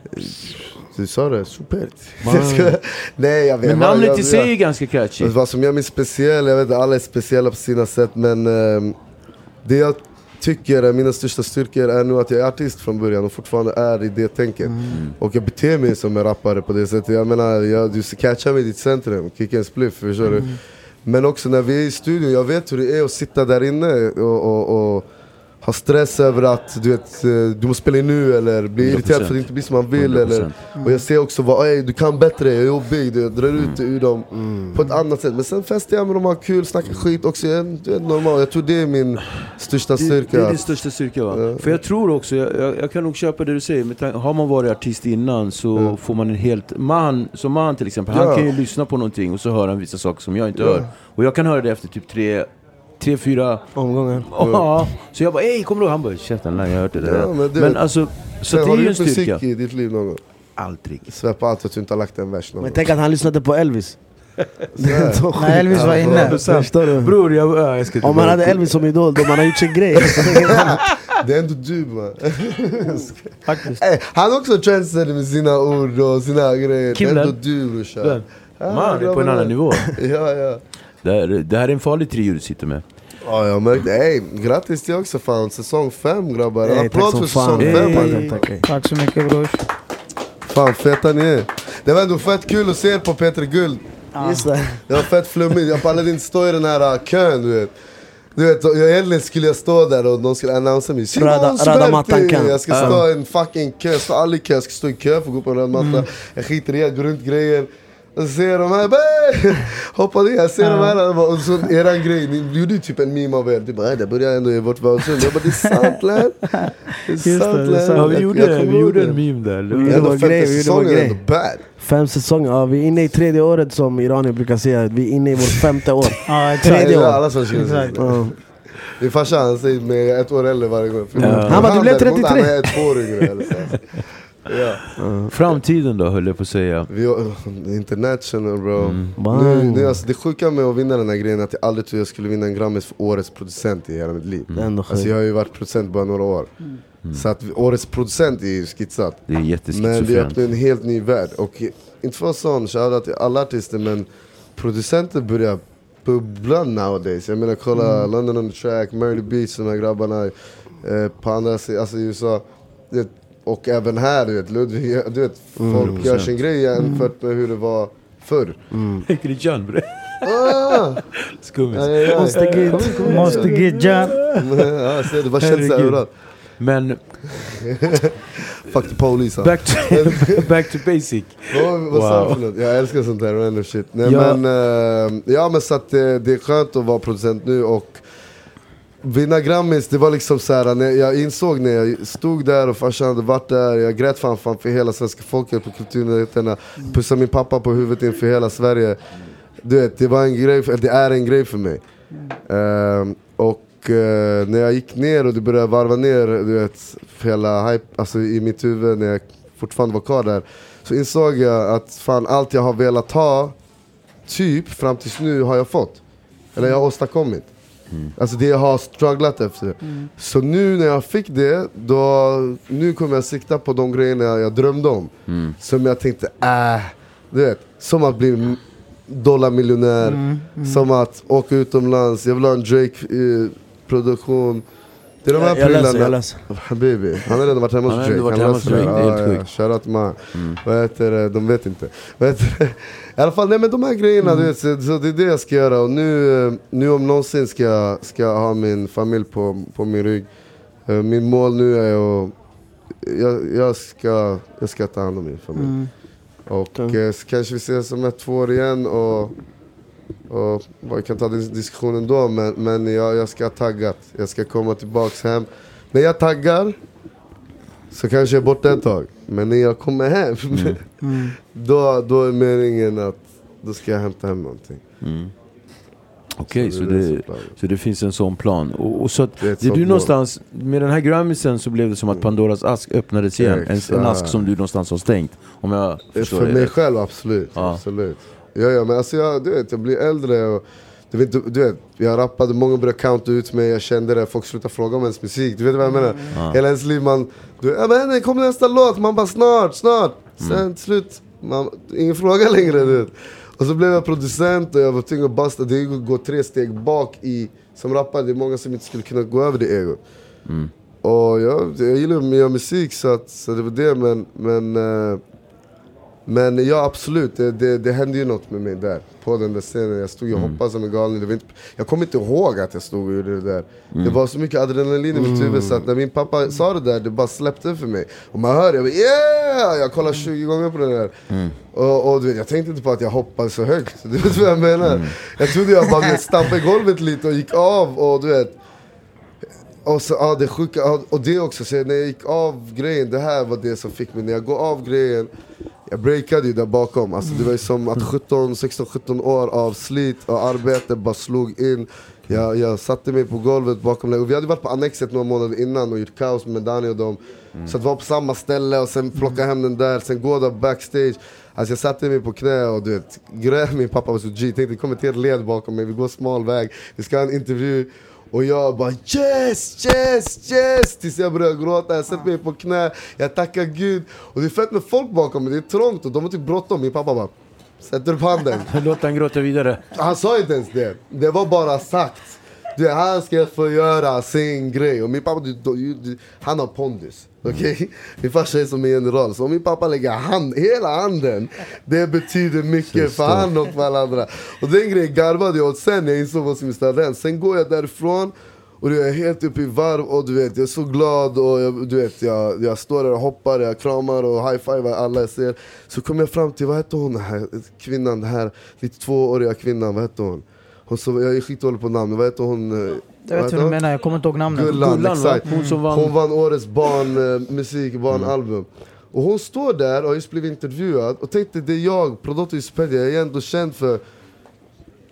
Speaker 4: Du sa det, Superti. Nej, jag vet.
Speaker 5: Men namnet jag, i sig är ganska catchy.
Speaker 4: Vad som gör mig speciell, jag vet att alla är speciella på sina sätt, men um, det jag tycker är mina största styrkor är nu att jag är artist från början och fortfarande är i det tänket. Mm. Och jag beter mig som en rappare på det sättet. Jag menar, jag, du catchar mig i ditt centrum, kicka en spliff, förstår mm. du? Men också när vi är i studion, jag vet hur det är att sitta där inne och, och, och ha stress över att du vet, du måste spela in nu eller bli irriterad för att det inte blir som man vill eller, mm. Och jag ser också vad, ey, du kan bättre, jag är jobbig, du drar ut mm. ur dem mm. på ett annat sätt. Men sen festar jag med dem, har kul, snackar skit också, jag, du är normal. Jag tror det är min största styrka.
Speaker 5: Det, det är din största styrka, va? Ja. För jag tror också, jag, jag, jag kan nog köpa det du säger, men har man varit artist innan så ja. får man en helt, man, som man till exempel, han ja. kan ju lyssna på någonting och så hör han vissa saker som jag inte ja. hör. Och jag kan höra det efter typ tre Tre, fyra
Speaker 3: omgångar.
Speaker 5: Ja. Så jag bara, ej, kommer du? Han bara, käften, jag har hört det där.
Speaker 4: Ja, men, det,
Speaker 5: men alltså, så det är ju en styrka.
Speaker 4: Har du musik i ditt liv någon gång?
Speaker 5: Aldrig.
Speaker 4: Släpp allt för att du inte har lagt en vers någon
Speaker 3: Men
Speaker 4: gång.
Speaker 3: tänk att han lyssnade på Elvis.
Speaker 6: Nej, Elvis var inne.
Speaker 3: Förstår du?
Speaker 5: Bror, jag, ja, jag ska
Speaker 3: om man hade Elvis som idol, då man har gjort sin grej.
Speaker 4: Det är ändå du, man.
Speaker 6: Faktiskt.
Speaker 4: Hey, han är också trendsetter med sina ord och sina grejer.
Speaker 5: Kim,
Speaker 4: det är ändå du, brorsa.
Speaker 5: Man är på en annan nivå.
Speaker 4: Ja, ja.
Speaker 5: Det här, det här är en farlig trio du sitter med.
Speaker 4: Ja, jag märkte, ey, grattis till också fan, säsong fem grabbar.
Speaker 3: Hey,
Speaker 4: applåd för säsong fem.
Speaker 3: Hey. Tack, tack.
Speaker 6: Tack så mycket, bror.
Speaker 4: Fan, feta ni är. Det var ändå fett kul att se er på Peter Guld.
Speaker 3: Ah. Just det.
Speaker 4: Det var fett flummigt, jag pallade inte stå i den här kön, du vet. Du vet, jag, egentligen skulle jag stå där och de skulle annonsa mig.
Speaker 3: Röda, röda mattan kan.
Speaker 4: Jag ska stå i en fucking kö, jag står aldrig i kö, jag ska stå i kö för att gå på en röd matta. Mm. Jag skiter i det, går runt grejer. Och så ser de här, hoppade in, jag ser de här, och så eran grej, ni gjorde ju typ en meme av er, du bara, det börjar ändå i vårt valsund. Jag bara, det är sant, län. Det är sant, län.
Speaker 5: Ja, vi gjorde, vi gjorde en meme där.
Speaker 3: Det var, det var grej, vi gjorde vår grej. Fem säsonger, ja, vi är inne i tredje året som iranier brukar säga, vi är inne i vårt femte år.
Speaker 6: Ja,
Speaker 3: tredje år.
Speaker 4: Alla som känner sig. Min farsa han säger med ett år äldre varje gång.
Speaker 3: Ja. Han bara, du blev trettiotre.
Speaker 4: Han är ett år yngre eller så. Ja.
Speaker 5: Uh, framtiden då, höll jag på att säga.
Speaker 4: Vi, uh, international bro.
Speaker 5: Mm.
Speaker 3: Wow.
Speaker 4: Nu, nu, alltså, det sjuka med att vinna den här grejen är att jag aldrig tror jag skulle vinna en Grammis för årets producent i hela mitt liv.
Speaker 3: Mm.
Speaker 4: Alltså, jag har ju varit producent bara några år. Mm. Så att årets producent är ju skitsat.
Speaker 5: Det är
Speaker 4: Men
Speaker 5: jätteschizofrent.
Speaker 4: det öppnar en helt ny värld. Och inte för sån, shoutout till alla artister, men producenter börjar bubbla nowadays. Jag menar kolla mm. London on the Track, Murder Beach, de här grabbarna eh, på andra sidan, alltså i U S A. Det, och även här, du vet, Ludvig, du vet, folk mm. gör sin grej jämfört med hur det var förr.
Speaker 5: Tänker du John bre?
Speaker 4: Ah!
Speaker 5: Skummis.
Speaker 6: Måste get, måste get John.
Speaker 4: Ja, ser du, vad känns det överallt?
Speaker 5: Men
Speaker 4: fuck the police.
Speaker 5: back to, back to basic.
Speaker 4: Oh, vad sa du för något? Jag älskar sånt här random shit. Nej,
Speaker 5: ja.
Speaker 4: Men, uh, ja, men så att det, det är skönt att vara producent nu och vinna Grammis, det var liksom så här, när jag insåg när jag stod där och farsan hade varit där, jag grät fan, fan för hela svenska folket på kulturnyheterna, pussade min pappa på huvudet inför hela Sverige. Du vet, det var en grej, det är en grej för mig. Uh, och uh, när jag gick ner och det började varva ner, du vet, hela hype, alltså i mitt huvud när jag fortfarande var kvar där, så insåg jag att fan allt jag har velat ha, typ fram tills nu har jag fått. Eller jag har åstadkommit. Mm. Alltså det jag har strugglat efter. Mm. Så nu när jag fick det, då, nu kommer jag sikta på de grejerna jag drömde om. Mm. Som jag tänkte, äh, du vet, som att bli dollarmiljonär, mm. Mm. som att åka utomlands, jag vill ha en Drake-produktion. Det är de här
Speaker 3: jag läser, jag läser.
Speaker 4: Baby, han har redan varit hemma hos Drake.
Speaker 5: Han har redan varit hemma hos Drake, det är helt sjukt.
Speaker 4: Shoutout man. Mm. Vad heter det? De vet inte. Vad heter det? I alla fall, nej men de här grejerna, mm. du vet, så, så det är det jag ska göra. Och nu, nu om någonsin ska jag ska ha min familj på, på min rygg. Uh, min mål nu är att jag, jag, ska, jag ska ta hand om min familj. Mm. Och mm. uh, kanske vi ses om ett två år igen och och jag kan ta den diskussionen då, men, men jag, jag ska taggat. Jag ska komma tillbaks hem. När jag taggar så kanske jag är borta ett tag. Men när jag kommer hem mm. Mm. då, då är meningen att då ska jag hämta hem någonting.
Speaker 5: Mm. Okej, okay, så, så, det, så det finns en sån plan. Och, och så att det, det du
Speaker 4: mål.
Speaker 5: Någonstans, med den här Grammisen så blev det som att Pandoras ask öppnades igen. En, en ask som du någonstans har stängt. Om jag förstår
Speaker 4: För
Speaker 5: det.
Speaker 4: mig själv, absolut. Ja. absolut. Ja, ja, men alltså jag, du vet, jag blir äldre och du vet, du vet, jag rappade, många började counta ut mig, jag kände det, folk slutade fråga om ens musik, du vet vad jag menar? Mm. Hela ens liv, man, du vet, ja men kom nästa låt, man bara snart, snart, sen mm. slut, man, ingen fråga längre, du vet. Och så blev jag producent och jag var tvungen att basta, det går tre steg bak i, som rappare, det är många som inte skulle kunna gå över det egot. Mm. Och jag, jag gillar att göra musik så, att, så det var det, men, men uh, Men ja, absolut, det, det, det hände ju något med mig där på den där scenen. Jag stod och mm. hoppade som en galen. Det var inte, jag kommer inte ihåg att jag stod och gjorde det där. Mm. Det var så mycket adrenalin i mitt huvud mm. så att när min pappa sa det där, det bara släppte för mig. Och man hör, jag bara yeah! Jag kollade tjugo gånger på det där. Mm. Och, och du vet, jag tänkte inte på att jag hoppade så högt. Du vet vad jag menar? Mm. Jag trodde jag bara stampade i golvet lite och gick av och du vet. Och så, ja, det sjuka, och det också, så när jag gick av grejen, det här var det som fick mig. När jag går av grejen, jag breakade ju där bakom. Alltså det var ju som att sjutton, sexton, sjutton år av slit och arbete bara slog in. Jag, jag satte mig på golvet bakom, och vi hade varit på Annexet några månader innan och gjort kaos med Dani och dem. Mm. Så att vara på samma ställe och sen plocka hem den där, sen gå där backstage. Alltså jag satte mig på knä och du vet, grät, min pappa var så G, tänkte kom ett helt led bakom mig, vi går smal väg, vi ska ha en intervju. Och jag bara yes, yes, yes. Tills jag började gråta, jag sätter mig på knä, jag tackar Gud. Och det är fett med folk bakom mig, det är trångt och de har typ bråttom. Min pappa bara, sätter upp handen.
Speaker 5: Låt han gråta vidare.
Speaker 4: Han sa inte ens det, det var bara sagt. Du, han ska få göra sin grej. Och min pappa, du, du, du, han har pondus. Okej? Okay? Min farsa är som en general. Så om min pappa lägger hand, hela handen, det betyder mycket för han och för alla andra. Och den grejen garvade jag åt sen jag insåg vad som är den. Sen går jag därifrån och jag är helt uppe i varv. Och du vet, jag är så glad. Och jag, du vet, jag, jag står där och hoppar, jag kramar och high-fivar alla jag ser. Så kommer jag fram till, vad heter hon den här kvinnan, den här lite tvååriga kvinnan, vad heter hon? Hon så, jag är skitdålig på namn, vad heter hon?
Speaker 6: Jag vet hur du menar, jag kommer inte ihåg namnet.
Speaker 4: Gullan,
Speaker 5: Gullan
Speaker 4: exakt.
Speaker 5: Hon, som vann.
Speaker 4: Hon vann årets barnmusik, barnalbum. Mm. Och hon står där och just blev intervjuad och tänkte, det är jag, Prodotto Ispedia, jag är ändå känd för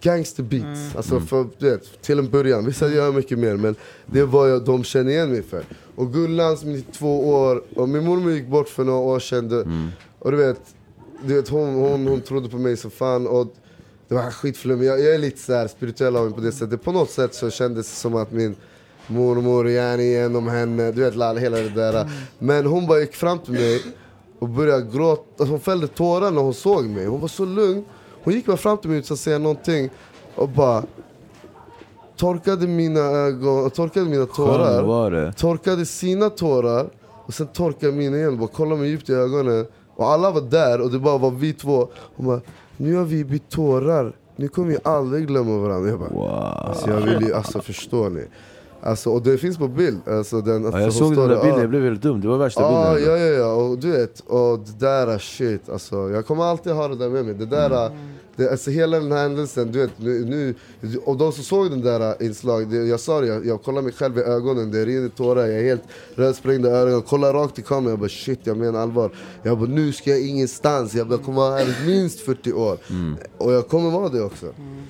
Speaker 4: gangster beats. Mm. Alltså för, du vet, till en början. Vissa gör mycket mer, men det var jag, de känner igen mig för. Och Gullan som är två år, och min mormor gick bort för några år sedan. Mm. Och du vet, du vet hon, hon, hon trodde på mig så fan. Och det var skitflummigt. Jag, jag är lite så här spirituell av mig på det sättet. På något sätt så kändes det som att min mormor gärna igenom henne, du vet hela det där. Mm. Men hon bara gick fram till mig och började gråta. Alltså hon fällde tårar när hon såg mig. Hon var så lugn. Hon gick bara fram till mig utan att säga någonting och bara torkade mina ögon, torkade mina tårar.
Speaker 5: Var det?
Speaker 4: Torkade sina tårar och sen torkade mina igen. Bara kollade mig djupt i ögonen. Och alla var där och det bara var vi två. Hon bara, nu har vi bytt tårar. Nu kommer vi aldrig glömma varandra. Jag bara,
Speaker 5: wow.
Speaker 4: Alltså jag vill ju, alltså förstår ni. Alltså, och det finns på bild. Alltså, den, alltså,
Speaker 5: ja, jag såg den där bilden, jag blev väldigt dum. Det var värsta
Speaker 4: ah,
Speaker 5: bilden.
Speaker 4: Ja, ja, ja. Och du vet, och det där shit. Alltså, jag kommer alltid ha det där med mig. Det där, mm. det, alltså, hela den här händelsen, du vet, nu, nu, och de som såg den där inslag, jag sa det, jag, jag kollar mig själv i ögonen, det rinner tårar, jag är helt rödsprängd i ögonen, kollar rakt i kameran, jag bara shit, jag menar allvar. Jag bara, nu ska jag ingenstans, jag bara, kommer vara här minst fyrtio år. Mm. Och jag kommer vara det också. Mm.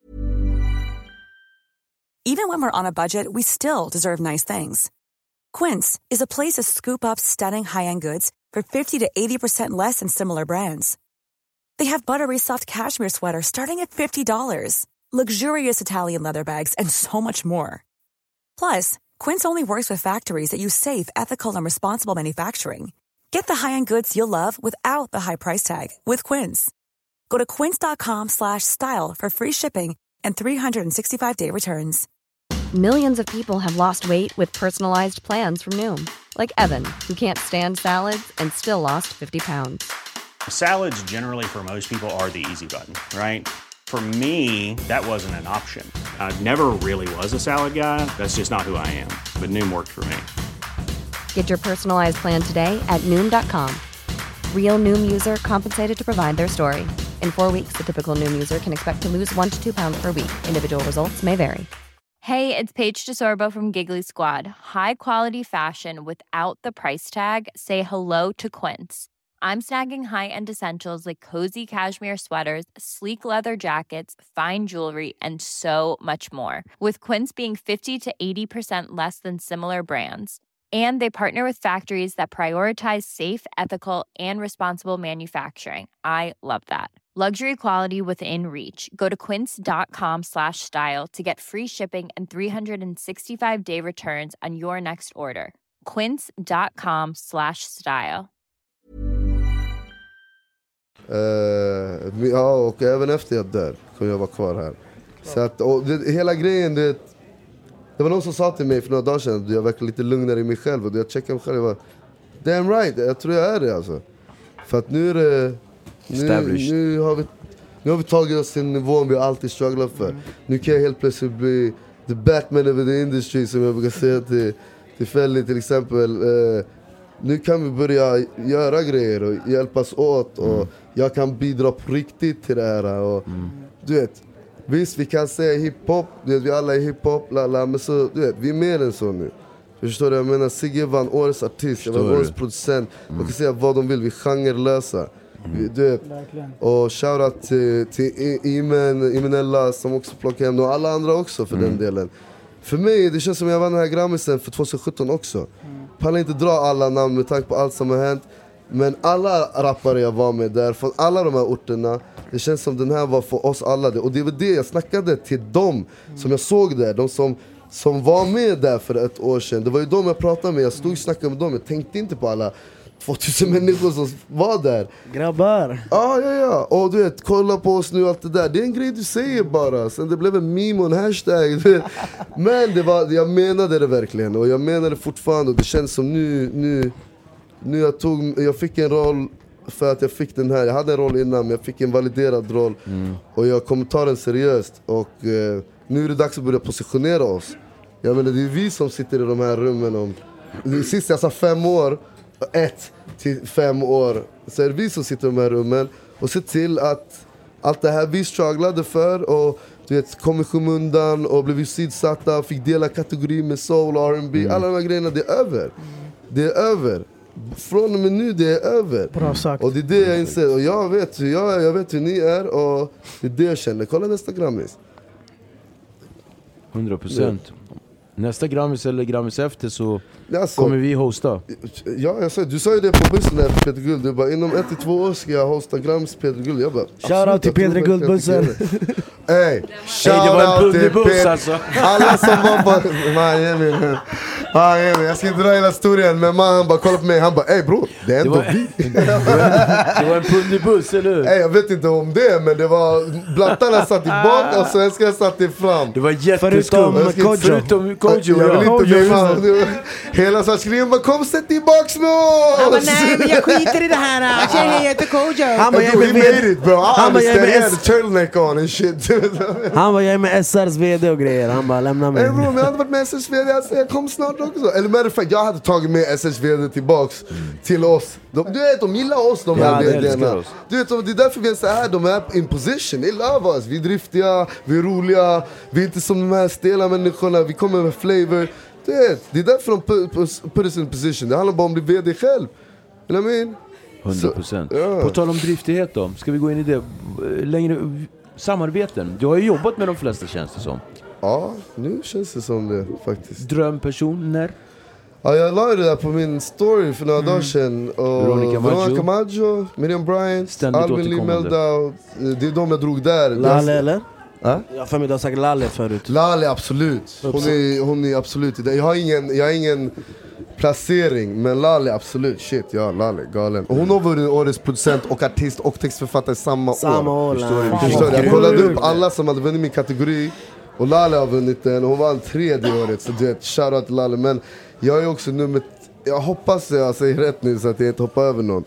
Speaker 7: Even when we're on a budget, we still deserve nice things. Quince is a place to scoop up stunning high-end goods for fifty to eighty percent less than similar brands. They have buttery soft cashmere sweaters starting at fifty dollars, luxurious Italian leather bags, and so much more. Plus, Quince only works with factories that use safe, ethical, and responsible manufacturing. Get the high-end goods you'll love without the high price tag with Quince. Go to quince.com slash style for free shipping and three sixty-five day returns.
Speaker 2: Millions of people have lost weight with personalized plans from Noom. Like Evan, who can't stand salads and still lost fifty pounds.
Speaker 8: Salads generally for most people are the easy button, right? For me, that wasn't an option. I never really was a salad guy. That's just not who I am. But Noom worked for me.
Speaker 2: Get your personalized plan today at Noom dot com. Real Noom user compensated to provide their story. In four weeks, the typical Noom user can expect to lose one to two pounds per week. Individual results may vary. Hey, it's Paige DeSorbo from Giggly Squad. High quality fashion without the price tag. Say hello to Quince. I'm snagging high-end essentials like cozy cashmere sweaters, sleek leather jackets, fine jewelry, and so much more. With Quince being fifty to eighty percent less than similar brands. And they partner with factories that prioritize safe, ethical, and responsible manufacturing. I love that. Luxury quality within reach. Go to quince.com slash style to get free shipping and three sixty-five day returns on your next order. Quince.com slash style.
Speaker 4: Uh, ja, och även efter jag dör kommer jag vara kvar här. Så att, och det, hela grejen, det, det var någon som sa till mig för några dagar sedan att jag verkar lite lugnare i mig själv. Och jag checkade mig själv och var, damn right, jag tror jag är det alltså. För att nu är det... Nu, nu, har vi, nu har vi tagit oss till nivån vi alltid strugglat för. Mm. Nu kan jag helt plötsligt bli the Batman of the industry, som jag brukar säga till, till Felly till exempel. Uh, nu kan vi börja göra grejer och hjälpas åt. Och mm. jag kan bidra på riktigt till det här. Och, mm. du vet, visst vi kan säga hiphop, du vet, vi alla är hiphop, lala, men så, du vet, vi är mer än så nu. Förstår du? Jag menar, Sigge vann årets artist, jag var årets producent. Mm. Man kan säga vad de vill, vi genrelösa. Mm. Du vet, och shoutout till, till Imen, Imenella som också plockar hem, och alla andra också för mm. den delen. För mig, det känns som jag vann den här Grammisen för tjugohundrasjutton också. Mm. Pallar inte dra alla namn med tanke på allt som har hänt. Men alla rappare jag var med där, från alla de här orterna, det känns som den här var för oss alla. Och det var det jag snackade till dem mm. som jag såg där, de som, som var med där för ett år sedan. Det var ju de jag pratade med, jag stod och snackade med dem, jag tänkte inte på alla tvåtusen människor som var där.
Speaker 3: Grabbar.
Speaker 4: Ah, ja, ja. Och du vet, kolla på oss nu, allt det där. Det är en grej du säger bara. Sen det blev en meme och en hashtag. Men det var, jag menade det verkligen. Och jag menar det fortfarande. Och det känns som nu, nu, nu jag, tog, jag fick en roll för att jag fick den här. Jag hade en roll innan, men jag fick en validerad roll. Mm. Och jag kommer ta den seriöst. Och eh, nu är det dags att börja positionera oss. Jag menar, det är vi som sitter i de här rummen. Om, sist jag sa fem år. Ett till fem år. Så är det vi som sitter i de här rummen och ser till att allt det här vi strugglade för och du vet, kom i skymundan och blev sidsatta, fick dela kategori med soul, R and B, mm. alla de här grejerna, det är över. Det är över. från och med nu det är över.
Speaker 6: Bra sagt.
Speaker 4: Och det är det jag inser. Och jag vet, jag, jag vet hur ni är. Och det är det jag känner. Kolla nästa Grammis.
Speaker 5: hundra procent. Nästa Grammis eller Grammis efter så
Speaker 4: alltså,
Speaker 5: kommer vi hosta.
Speaker 4: Ja, jag sa, du sa ju det på bussen där Peter Guld. Du bara, inom ett till två år ska jag hosta Grammis Peter Guld. Jag bara,
Speaker 3: shoutout till Peter Guld-bussen.
Speaker 4: Ey,
Speaker 5: shoutout till Peter. Alltså.
Speaker 4: Alla som var på... Man, ge mig, ah, ge mig. Jag ska inte dra hela historien, men man han bara kolla på mig. Han bara, ey bro, det är ändå vi.
Speaker 5: Det var en pundig buss, eller hur?
Speaker 4: Ey, jag vet inte om det, men det var... Blattarna satt i bak och svenskarna satt i fram.
Speaker 5: Det var jätteskumt.
Speaker 3: Förutom
Speaker 5: Förutom Kojo.
Speaker 4: Jag vill inte bli man. Hela svartskriven bara, kom sätt tillbaks med oss!
Speaker 9: Han bara, nej men jag skiter i det här. Tjejen heter Kojo.
Speaker 3: Han bara, jag
Speaker 4: We made it bro.
Speaker 3: Han bara, jag
Speaker 4: är med turtleneck on and shit.
Speaker 3: Han var jag är med S R's vd och grejer. Han bara, lämna mig.
Speaker 4: Ey bro, men jag hade varit med S R's vd. Alltså, jag kom snart också. Eller med det jag hade tagit med S R's vd tillbaks mm. till oss. De, du vet, de gillar oss, de här
Speaker 5: ja,
Speaker 4: vdarna. Du vet, det är därför vi är så här. De är in position. They love us. Vi är driftiga, vi är roliga. Vi är inte som de här stela människorna. Vi kommer med flavor. Du vet, det är därför de put, put, put us in position. Det handlar bara om att bli vd själv. You know what I mean?
Speaker 5: hundra procent.
Speaker 4: Ja.
Speaker 5: På tal om driftighet då. Ska vi gå in i det längre samarbeten? Du har ju jobbat med de flesta, känns det som.
Speaker 4: Ja, nu känns det som det faktiskt.
Speaker 5: Drömpersoner?
Speaker 4: Ja, jag la det där på min story för några mm. dagar sedan. Och
Speaker 5: Veronica Maggio,
Speaker 4: Veronica Maggio, Miriam Bryant, Albin Lee Meldau. Det är de jag drog där.
Speaker 3: Lalle eller?
Speaker 4: Ja?
Speaker 3: Jag för mig du har sagt Lalle förut.
Speaker 4: Lalle, absolut. Hon är, hon är absolut. Jag har ingen, jag har ingen placering, men Lalle absolut. Shit, ja, Lalle, galen. Och hon har varit årets producent och artist och textförfattare samma,
Speaker 3: samma år.
Speaker 4: Förstår du? Förstår du? Jag kollade upp alla som hade vunnit min kategori. Och Lalle har vunnit den. Hon vann tredje året. Så du vet, shoutout till Lalle. Men jag är också nummer... Jag hoppas jag säger rätt nu så att jag inte hoppar över någon.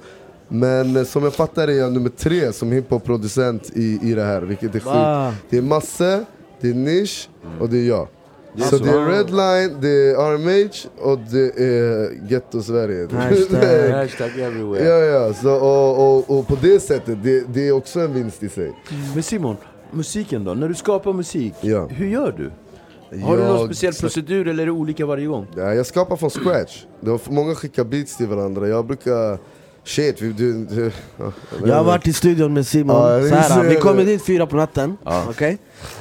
Speaker 4: Men som jag fattar är jag nummer tre som hiphop-producent i, i det här. Vilket är sjukt. Det är Masse, det är Nish och det är jag. Det är så, så det är Redline, det är R M H och det är Ghetto Sverige.
Speaker 5: Hashtag, hashtag everywhere.
Speaker 4: Ja, ja. Så, och, och, och på det sättet, det, det är också en vinst i sig.
Speaker 5: Mm. Men Simon, musiken då? När du skapar musik,
Speaker 4: ja.
Speaker 5: hur gör du? Har jag, du någon speciell procedur eller är det olika varje gång?
Speaker 4: Ja, jag skapar från scratch. Det var många skickar beats till varandra. Jag brukar... Shit, vi, du, du, ja,
Speaker 3: jag har varit i studion med Simon. Ja, vi, Såhär, vi kommer dit fyra på natten. Ja. Okay?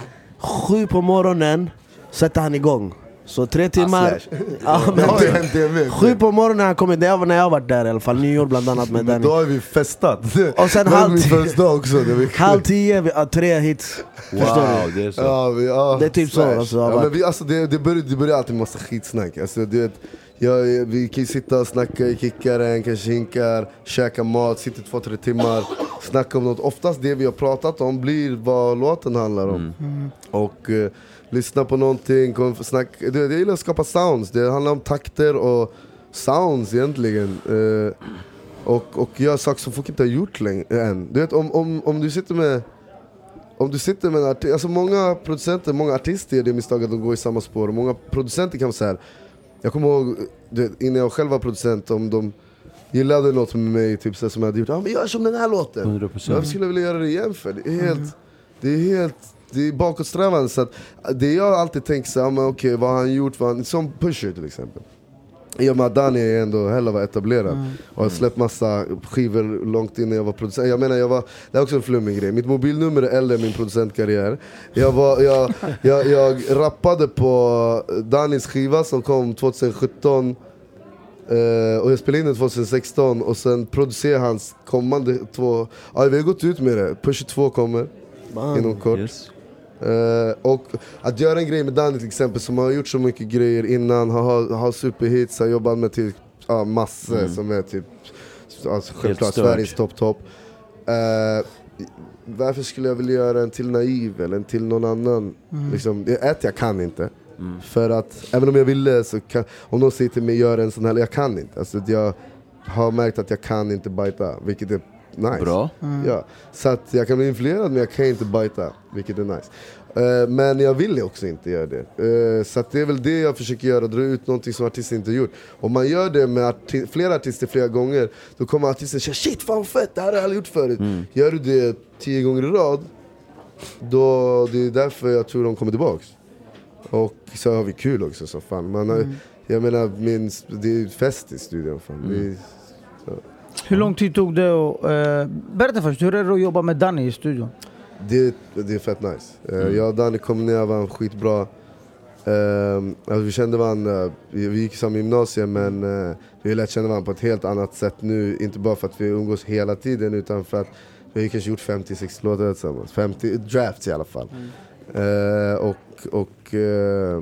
Speaker 3: Sju på morgonen sätter han igång. Så tre timmar. Ja, men det, sju på morgonen han kommer. Det var när jag var där i alla fall. Nyår bland annat med Danny.
Speaker 4: Då har vi festat.
Speaker 3: Och sen halv tio,
Speaker 4: också,
Speaker 3: halv tio vi har tre hits.
Speaker 5: Wow, det är så.
Speaker 4: Ja, vi, ja,
Speaker 3: det är typ
Speaker 4: slash.
Speaker 3: så. Alltså,
Speaker 4: ja, men vi, alltså, det, det, börjar, det börjar alltid med massa skitsnack. Alltså, det, jag, vi kan sitta och snacka i kickaren, kanske hinkar, käka mat, sitta två, tre timmar, snacka om något. Oftast det vi har pratat om blir vad låten handlar om. Mm. Och uh, lyssna på någonting, snack, det, jag gillar att skapa sounds. Det handlar om takter och sounds egentligen. Uh, och, och göra saker som folk inte har gjort längre än. Du vet, om, om, om du sitter med Om du sitter med en artist, alltså många producenter, många artister är det misstag att de går i samma spår. Och många producenter kan vara så här. Jag kommer ihåg, du vet, innan jag själv var producent, om de gillade något med mig typ, så som jag hade gjort. Ja, men gör som den här låten.
Speaker 5: hundra procent.
Speaker 4: Jag skulle vilja göra det igen för det är helt, mm. det är helt, det är bakåtsträvande. Så att det jag alltid tänker så här, men okej, vad har han gjort? Vad han, som Pusher till exempel. I och med att Danny är ändå hella var etablerad mm. och har släppt massa skivor långt innan jag var producent. Jag menar, jag var, det är också en flummig grej. Mitt mobilnummer är äldre än min producentkarriär. Jag, var, jag, jag, jag rappade på Dannys skiva som kom tjugohundrasjutton eh, och jag spelade in den tjugohundrasexton och sen producerade hans kommande två. Ja, vi har gått ut med det. Push två kommer Man. inom kort. Yes. Uh, och att göra en grej med Danny till exempel, som har gjort så mycket grejer innan, har, har superhits, har jobbat med till uh, massor mm. som är typ alltså, självklart Sveriges topp-topp. Uh, varför skulle jag vilja göra en till Naiv eller en till någon annan? Mm. Liksom, ett, jag kan inte. Mm. För att även om jag ville så kan, om någon säger till mig gör en sån här, jag kan inte. Alltså, jag har märkt att jag kan inte bita, vilket är nice.
Speaker 5: Bra.
Speaker 4: Mm. Ja, så att jag kan bli influerad men jag kan inte bita, vilket är nice. Uh, men jag vill också inte göra det. Uh, så att det är väl det jag försöker göra, dra ut någonting som artister inte gjort. Om man gör det med arti- flera artister flera gånger, då kommer artisten säga shit fan fett, det här har jag aldrig gjort förut. Mm. Gör du det tio gånger i rad, då det är därför jag tror de kommer tillbaks. Och så har vi kul också så fan. Man, mm. jag menar, min, det är fest i studion. Fan. Mm. Det är,
Speaker 6: hur lång tid tog det att... Uh, berätta först, hur är det att jobba med Danny i studion?
Speaker 4: Det, det är fett nice. Uh, mm. Jag och Danny kom ner, var skitbra. Uh, alltså vi kände varandra, uh, vi, vi gick i samma gymnasium, men uh, vi lät känna varandra på ett helt annat sätt nu. Inte bara för att vi umgås hela tiden, utan för att vi har kanske gjort femtio sex låtar tillsammans. femtio drafts i alla fall. Mm. Uh, och och, uh,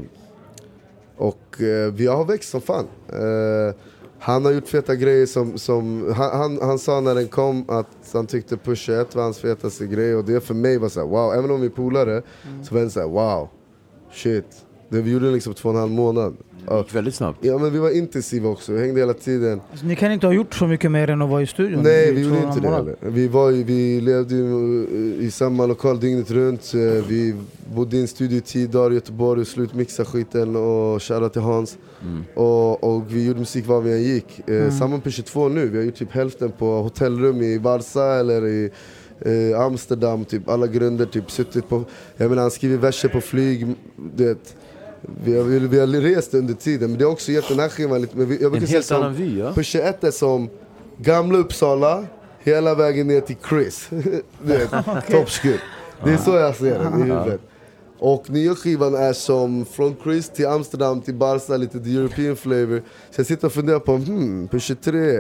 Speaker 4: och uh, vi har växt som fan. Uh, Han har gjort feta grejer som, som han, han, han sa när den kom att han tyckte Pusha ett var hans fetaste grej. Och det för mig var så här, wow, även om vi polare mm. så var det så här, wow, shit. Det vi gjorde liksom två och en halv månad.
Speaker 5: Det gick väldigt snabbt.
Speaker 4: Ja, men vi var intensiva också, vi hängde hela tiden.
Speaker 6: Alltså, ni kan inte ha gjort så mycket mer än att vara i studion?
Speaker 4: Nej, vi gjorde inte det heller. Vi, var, vi levde i, i samma lokal dygnet runt. Vi bodde i en studio i tio dagar i Göteborg och slutmixade skiten och shoutout till Hans. Mm. Och, och vi gjorde musik var vi än gick. Mm. Samma på tjugotvå nu, vi har gjort typ hälften på hotellrum i Barca eller i eh, Amsterdam. Typ alla grunder, typ suttit på... Jag menar, han skriver verser på flyg, det. Vi har, vi har rest under tiden, men det har också gett den här skivan lite... Men vi, jag
Speaker 5: en helt annan vy, ja.
Speaker 4: Pusha ett är som Gamla Uppsala, hela vägen ner till Chris. Det är okay. Toppskutt. Det är så jag ser det i huvudet. Och nya skivan är som från Chris till Amsterdam till Barca, lite the European flavor. Så jag sitter och funderar på, hmm, Pusha tre.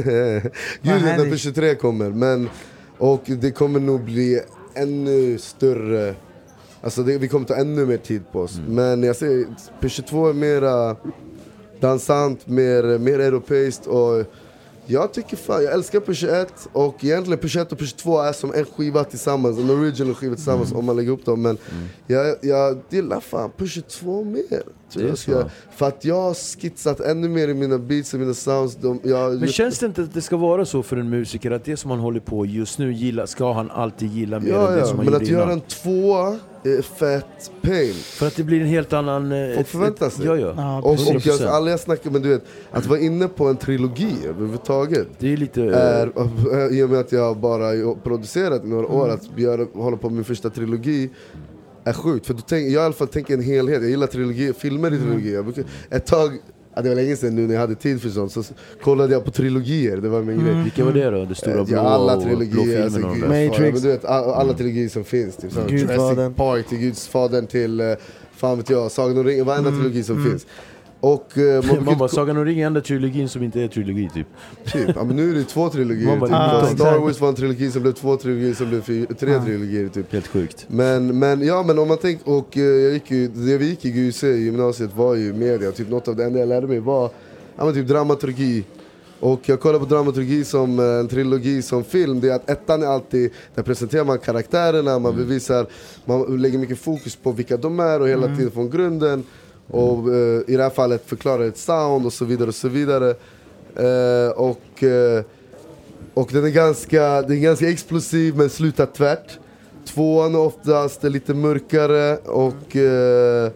Speaker 4: Gud vet när Pusha tre kommer. Men, och det kommer nog bli ännu större... Alltså det, vi kommer ta ännu mer tid på oss. Mm. Men jag säger, Pusha två är mera dansant, mer, mer europeiskt. Och jag tycker fan, jag älskar Pusha ett. Och egentligen Pusha ett och Pusha två är som en skiva tillsammans. En original skiva tillsammans mm. om man lägger upp dem. Men mm. jag, jag gillar fan Pusha två mer. Jag ska, för att jag har skitsat ännu mer i mina beats och mina sounds. De, jag,
Speaker 5: men känns det inte att det ska vara så för en musiker att det som han håller på just nu gillar, ska han alltid gilla mer
Speaker 4: ja,
Speaker 5: än det
Speaker 4: ja,
Speaker 5: som han
Speaker 4: men
Speaker 5: gjorde
Speaker 4: att
Speaker 5: innan?
Speaker 4: göra en tvåa är fett pain.
Speaker 5: För att det blir en helt annan...
Speaker 4: Och förvänta sig.
Speaker 5: Ja, ja.
Speaker 6: ja,
Speaker 4: och, och jag, alla jag snackar med, du vet, att vara inne på en trilogi överhuvudtaget.
Speaker 5: Det är lite...
Speaker 4: Är, i och med att jag bara producerat i några år, att göra, hålla på med min första trilogi är sjukt. För du tänk, jag i alla fall tänker en helhet. Jag gillar trilogi, filmer i trilogi. Jag brukar, ett tag, ja, det var länge sedan nu när jag hade tid för sånt, så kollade jag på trilogier. Det var min mm. grej.
Speaker 5: Vilka var det då? Det stora blå,
Speaker 4: ja, alla trilogier, alltså,
Speaker 5: blå
Speaker 4: Gud,
Speaker 3: Matrix.
Speaker 4: men du vet, alla, alla trilogier som finns. Typ, såhär, Jurassic Park till Gudsfadern till, uh, fan vet jag, Sagan om ringen, varenda mm. trilogi som mm. finns. Och, uh, man,
Speaker 5: man bara, Sagan om ringen är enda trilogin som inte är trilogi typ.
Speaker 4: Typ, ja, men nu är det två trilogier. Typ. Ah, Star Wars var en trilogi som blev två trilogier som blev fyra, tre ah. trilogier typ.
Speaker 5: Helt sjukt.
Speaker 4: Men, men ja, men om man tänker, och uh, jag gick ju, det vi gick i G U C i gymnasiet var ju media. Typ något av det enda jag lärde mig var ja, men typ dramaturgi. Och jag kollar på dramaturgi som uh, en trilogi som film. Det är att ettan är alltid, där presenterar man karaktärerna, man mm. bevisar, man lägger mycket fokus på vilka de är och hela mm. tiden från grunden. Och uh, i det här fallet förklarar ett sound och så vidare och så vidare. Uh, och, uh, och den är ganska, den är ganska explosiv men slutar tvärt. Tvåan är oftast lite mörkare och uh,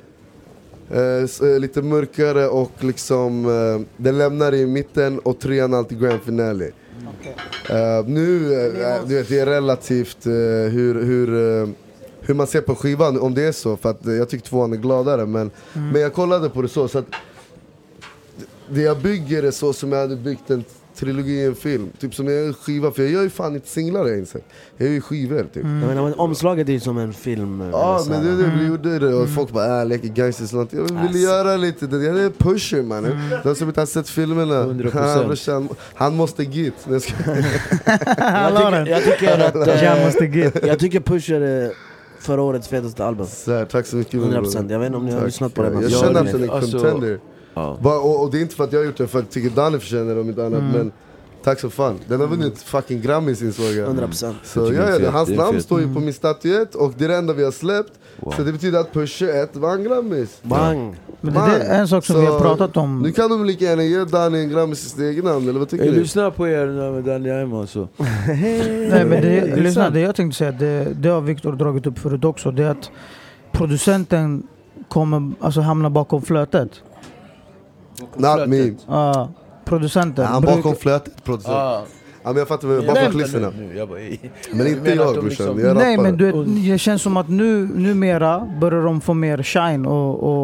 Speaker 4: uh, lite mörkare och liksom uh, den lämnar i mitten och trean alltid grand finale. Okay. Uh, nu, uh, du vet, det är relativt uh, hur, hur uh, hur man ser på skivan, om det är så, för att jag tycker tvåan är gladare, men, mm. men jag kollade på det så, så att det jag bygger är så som jag hade byggt en trilogi i en film, typ som jag gör en skiva, för jag gör ju fan inte singlar, jag insett. Jag gör ju skivor typ.
Speaker 3: Mm. Jag menar, omslaget är ju som en film.
Speaker 4: Ja, men det är det vi gjorde det, och mm. folk bara, äh, leker gangsters sånt. Jag ville yes. göra lite det, jag är pusher man. Mm. De som inte har sett filmerna,
Speaker 5: hundra procent.
Speaker 4: Han, han måste git. jag,
Speaker 3: tycker, jag tycker att jag måste git. Jag tycker pusher är förra årets fetaste album.
Speaker 4: Så, tack så mycket.
Speaker 3: hundra procent. Jag vet inte om ni har lyssnat på det.
Speaker 4: Jag, jag känner att det är en contender. Ja. Och, och det är inte för att jag har gjort det, för att jag tycker Danny förtjänar det om inte annat. Mm. Men tack så fan. Den har vunnit mm. fucking Grammys insåg jag.
Speaker 3: hundra procent.
Speaker 4: Så ja, ja, hans namn står ju på min statyett och det är det enda vi har släppt. Wow. Så det betyder att Pusha ett vann Grammis.
Speaker 3: Bang!
Speaker 6: Men det är en sak som så, vi har pratat om.
Speaker 4: Nu kan de lika gärna ge Danny en Grammis i sitt egen namn, eller vad tycker
Speaker 5: jag
Speaker 4: du?
Speaker 5: Lyssna på er med Danny Aima så.
Speaker 6: Nej, men det, lyssna, det jag tänkte säga, det, det har Victor dragit upp förut också, det är att producenten kommer alltså hamna bakom flötet.
Speaker 4: Not me.
Speaker 6: Ah, producenten.
Speaker 4: Han bakom bruk... flötet, producenten. Ah. Ja, men jag fattar vad bakom kulisserna. Men inte jag, brorsan. Liksom...
Speaker 6: Nej, men du, det känns som att nu numera börjar de få mer shine och, och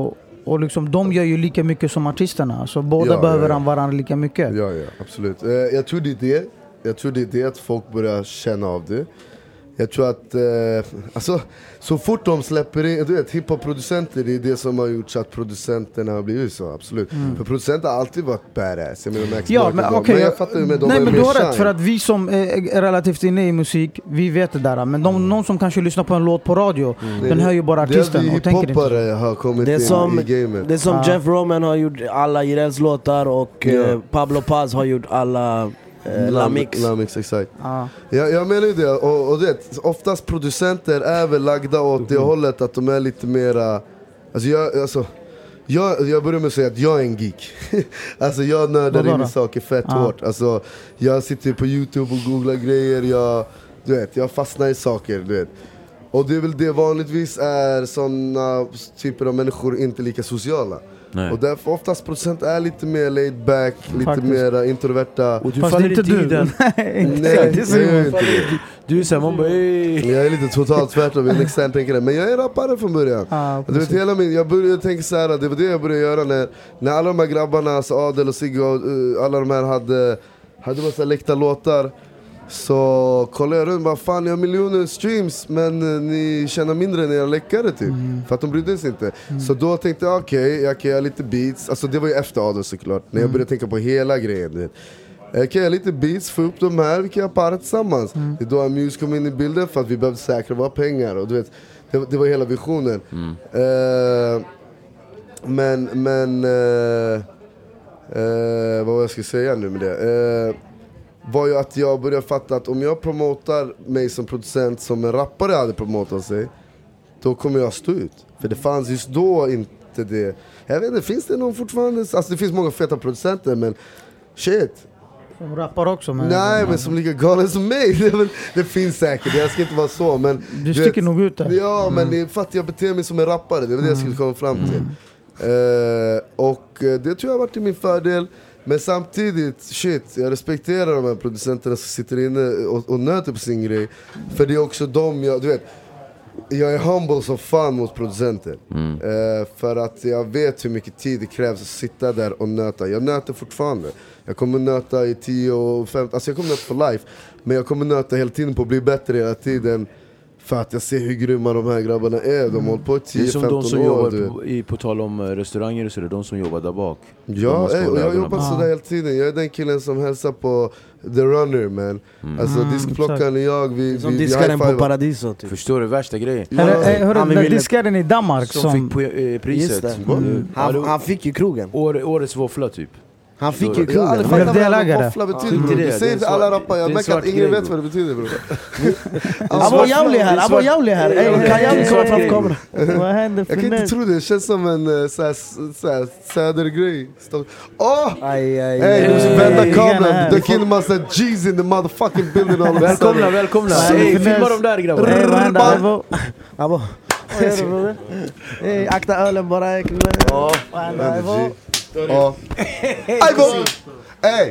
Speaker 6: Och liksom, de gör ju lika mycket som artisterna. Så båda
Speaker 4: ja,
Speaker 6: behöver
Speaker 4: ja, ja.
Speaker 6: varandra lika mycket.
Speaker 4: Ja, ja, absolut. Eh, jag tror det är det. Jag tror det är det att folk börjar känna av det. Jag tror att, eh, alltså, så fort de släpper in, du vet, hiphop-producenter, det är det som har gjort så att producenterna har blivit så, absolut. Mm. För producenter har alltid varit badass. Jag menar, Max
Speaker 6: ja, men, okay,
Speaker 4: men jag fattar ju med dem.
Speaker 6: Nej, men du har
Speaker 4: shine.
Speaker 6: rätt, för att vi som är, är relativt inne i musik, vi vet det där. Men de, mm. någon som kanske lyssnar på en låt på radio, mm. den hör ju bara artisten och tänker inte.
Speaker 4: Har kommit
Speaker 3: det är
Speaker 4: in
Speaker 3: som,
Speaker 4: i gamet.
Speaker 3: Det är som
Speaker 6: ah.
Speaker 3: Jeff Roman har gjort alla Jirels låtar och ja. eh, Pablo Paz har gjort alla Eh, Lamix.
Speaker 4: Lamix, exakt.
Speaker 6: Ah.
Speaker 4: Jag, jag menar ju det, och, och det, oftast producenter är väl lagda åt det hållet att de är lite mera, alltså jag, alltså, jag, jag börjar med att säga att jag är en geek. Alltså jag nördar in i saker fett ah. hårt. Alltså jag sitter på YouTube och googlar grejer, jag, du vet, jag fastnar i saker, du vet. Och det är väl det vanligtvis är sådana typer av människor inte lika sociala. Nej. Och därför oftast procent är lite mer laid back, lite Faktiskt. mer introverta.
Speaker 5: Och du fast faller inte i den.
Speaker 6: Nej, Nej det är inte
Speaker 5: det. Du är såhär, man bara ey.
Speaker 4: Jag är lite totalt tvärtom, jag extern tänker det. Men jag är rappare från början. Ah, du vet, hela min, jag började tänka så här, det var det jag började göra när, när alla de här grabbarna, alltså Adel och Sigge och uh, alla de här hade, hade massa läckta låtar. Så kollade jag runt, bara fan jag har miljoner streams men uh, ni tjänar mindre än era läckare typ. Mm. För att de brydde sig inte. Mm. Så då tänkte jag okej, okay, jag kan göra lite beats. Alltså det var ju efter Adel såklart, när jag började tänka på hela grejen, du vet. Jag kan göra lite beats, få upp de här, vi kan göra para tillsammans. Mm. Det är då Amuse kom in i bilden för att vi behövde säkra våra pengar. Och du vet, det, det var hela visionen. Mm. uh, Men, men uh, uh, vad jag ska säga nu med det uh, var ju att jag började fatta att om jag promotar mig som producent som en rappare hade promotat sig, då kommer jag stå ut. För det fanns just då inte det. Jag vet inte, finns det någon fortfarande? Alltså det finns många feta producenter, men shit.
Speaker 6: Som rappar också? Men
Speaker 4: nej, men, men som lika galen som mig. Det, det finns säkert, jag ska inte vara så. Men,
Speaker 6: du sticker nog ut där.
Speaker 4: Ja, mm. men det är för att jag beter mig som en rappare. Det var det jag skulle komma fram till. Mm. Uh, och det tror jag har varit till min fördel. Men samtidigt, shit, jag respekterar de här producenterna som sitter inne och, och nöter på sin grej. För det är också de, jag, du vet, jag är humble som fan mot producenter. Mm. Uh, för att jag vet hur mycket tid det krävs att sitta där och nöta. Jag nöter fortfarande. Jag kommer nöta i tio och femton, alltså jag kommer nöta för life. Men jag kommer nöta hela tiden på att bli bättre hela tiden. För att jag ser hur grymma de här grabbarna är. De mm. håller på i tio femton år.
Speaker 5: Det är som de som år, jobbar på, i, på tal om restauranger och så, det är de som jobbar där bak.
Speaker 4: Ja, ey, och jag jobbar sådär hela tiden. Jag är den killen som hälsar på The Runner, man. Mm. Alltså mm, diskplockaren och jag, vi,
Speaker 3: som
Speaker 4: vi,
Speaker 3: diskaren på Paradiso typ.
Speaker 5: Förstår du värsta grejen?
Speaker 6: Ja. Hörru, hörru, den diskaren i Danmark
Speaker 5: som,
Speaker 6: som
Speaker 5: fick på, eh, priset.
Speaker 3: Mm. Han, han fick ju krogen.
Speaker 5: År, årets våffla typ.
Speaker 3: Han fick ju krogen.
Speaker 4: Jag fattar vad våffla betyder. Du säger till alla rappar, jag märker att ingen vet vad det betyder, bro.
Speaker 3: Abo Jauli här, Abo Jauli här. Kan jag komma fram kameran?
Speaker 6: Vad händer för
Speaker 4: jag kan inte tro det, det känns som en såhär södergrej. Åh! Ey, du måste vända kameran. Dök in en massa G's in the motherfucking building.
Speaker 5: Välkomna, välkomna. Ey, filma dem där grabbar.
Speaker 3: Ey, vad händer Abo? Abo. Vad gör du bror? Ey, akta ölen bara. Vad händer Abo?
Speaker 4: Ja. Ivo! Ey!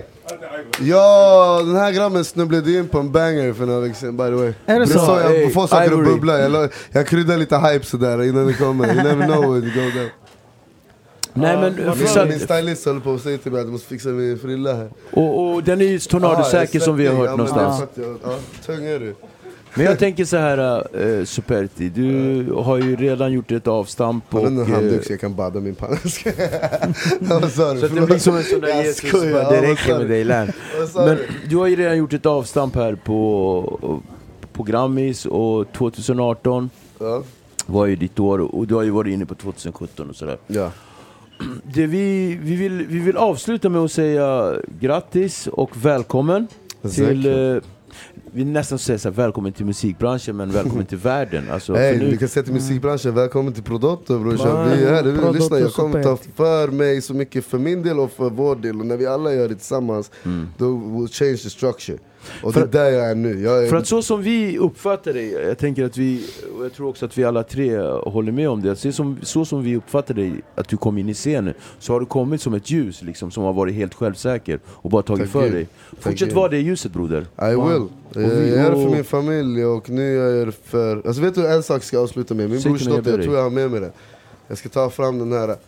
Speaker 4: Ja, den här grabben snubblade in på en banger för några veckor sedan, by the way.
Speaker 6: Är det så?
Speaker 4: så jag får saker att bubbla. Jag, jag kryddar lite hype sådär innan det kommer. You never know when it goes down.
Speaker 5: Nej, men
Speaker 4: uh, min, min stylist håller på att säga till mig att jag måste fixa min frilla här.
Speaker 5: Och, och den är ju tornadosäker som vi har hört ja, någonstans.
Speaker 4: Jag, ja, tung är du.
Speaker 5: Men jag tänker så här, äh, Superti, du har ju redan gjort ett avstamp och...
Speaker 4: Men han duktig, jag kan bada min panna.
Speaker 5: Så att det blir som en sån där Jesus, bara, det räcker med dig lärn. Men du har ju redan gjort ett avstamp här på, på Grammis och tjugo arton ja. var ju ditt år och du har ju varit inne på tjugo sjutton och sådär.
Speaker 4: Ja.
Speaker 5: Det vi, vi, vill, vi vill avsluta med att säga grattis och välkommen till... Eh, vi nästan säger så här, välkommen till musikbranschen, men välkommen till världen. Alltså,
Speaker 4: hey,
Speaker 5: nu...
Speaker 4: vi kan säga till musikbranschen, välkommen till Prodotto, brorsan. Vi är här, vi lyssnar, jag kommer ta för mig så mycket för min del och för vår del. Och när vi alla gör det tillsammans, mm. då will change the structure. Och för, det är där jag är nu. Jag är...
Speaker 5: För att så som vi uppfattar det, jag tänker att vi, och jag tror också att vi alla tre håller med om det, att så som, så som vi uppfattar dig, att du kom in i scenen, så har du kommit som ett ljus liksom, som har varit helt självsäker och bara tagit Tack för you. dig. Fortsätt vara det ljuset, broder.
Speaker 4: I wow. will. Jag är det för min familj och nu är jag det för... Alltså vet du, en sak ska jag avsluta med. Min brorsdotter, jag tror jag har med mig det. Jag ska ta fram den här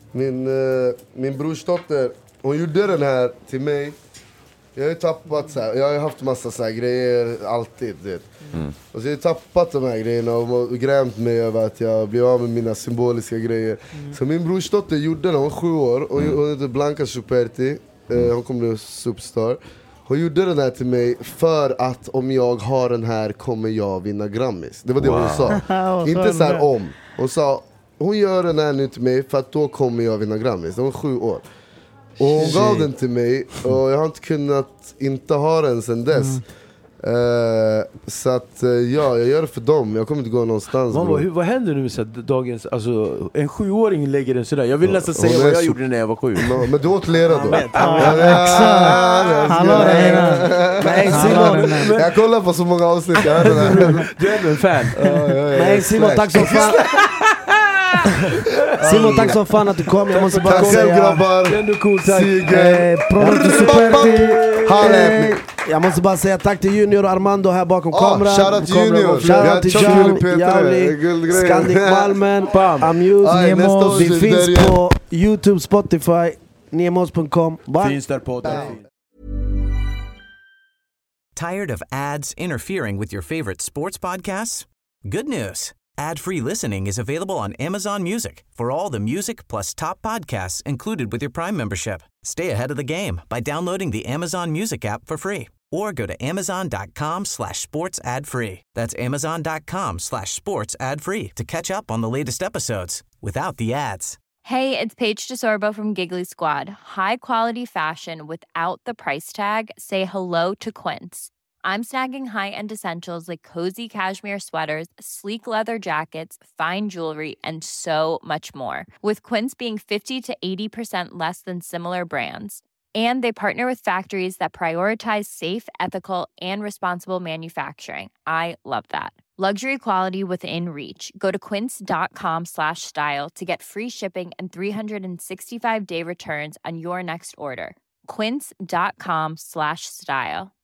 Speaker 4: Min, uh, min brorsdotter, hon gjorde den här till mig. Jag har ju tappat så här, jag har ju haft massa så här grejer alltid, vet. Mm. Och så har jag tappat de här grejerna och grämt mig över att jag blir av med mina symboliska grejer. Mm. Så min brorsdotter gjorde den, hon var sju år, och mm. hon heter Blanca Superti. uh, Hon kommer bli superstar. Hon gjorde den här till mig för att om jag har den här kommer jag vinna Grammis. Det var det wow. hon sa. Inte så här om. Hon sa, hon gör den här nu till mig för att då kommer jag vinna Grammis. Det var sju år. Och hon Shit. gav den till mig och jag har inte kunnat inte ha den sedan dess. Mm. Uh, så att uh, ja, jag gör det för dem. Jag kommer inte gå någonstans.
Speaker 5: Mamma, hur, vad händer nu med så dagens, alltså en sjuåring lägger den sådär. Jag vill nästan säga vad jag så... gjorde när jag var sju.
Speaker 4: No, men du åt lera då. Jag kollar på så många avsnitt. Jag hade den.
Speaker 5: Du är en fan.
Speaker 3: Men Simon, tack så fan. Simon, tack så fan att du kom. Jag måste bara
Speaker 4: tack
Speaker 3: säga
Speaker 4: grabbar.
Speaker 5: Det är ändå coolt, tack.
Speaker 3: Eh, jag måste bara säga tack till Junior och Armando här bakom oh, kameran.
Speaker 4: Shoutout till Junior.
Speaker 3: Shoutout till Jauli, Scandic Malmen, Amuse, Nemos. Det finns på YouTube, Spotify, nemos punkt com.
Speaker 5: Finns där på där.
Speaker 10: Tired of ads interfering with your favorite sports podcasts? Good news. Ad-free listening is available on Amazon Music for all the music plus top podcasts included with your Prime membership. Stay ahead of the game by downloading the Amazon Music app for free or go to amazon.com slash sports ad free. That's amazon.com slash sports ad free to catch up on the latest episodes without the ads.
Speaker 2: Hey, it's Paige DeSorbo from Giggly Squad. High quality fashion without the price tag. Say hello to Quince. I'm snagging high-end essentials like cozy cashmere sweaters, sleek leather jackets, fine jewelry, and so much more. With Quince being fifty to eighty percent less than similar brands. And they partner with factories that prioritize safe, ethical, and responsible manufacturing. I love that. Luxury quality within reach. Go to quince.com slash style to get free shipping and three sixty-five day returns on your next order. Quince.com slash style.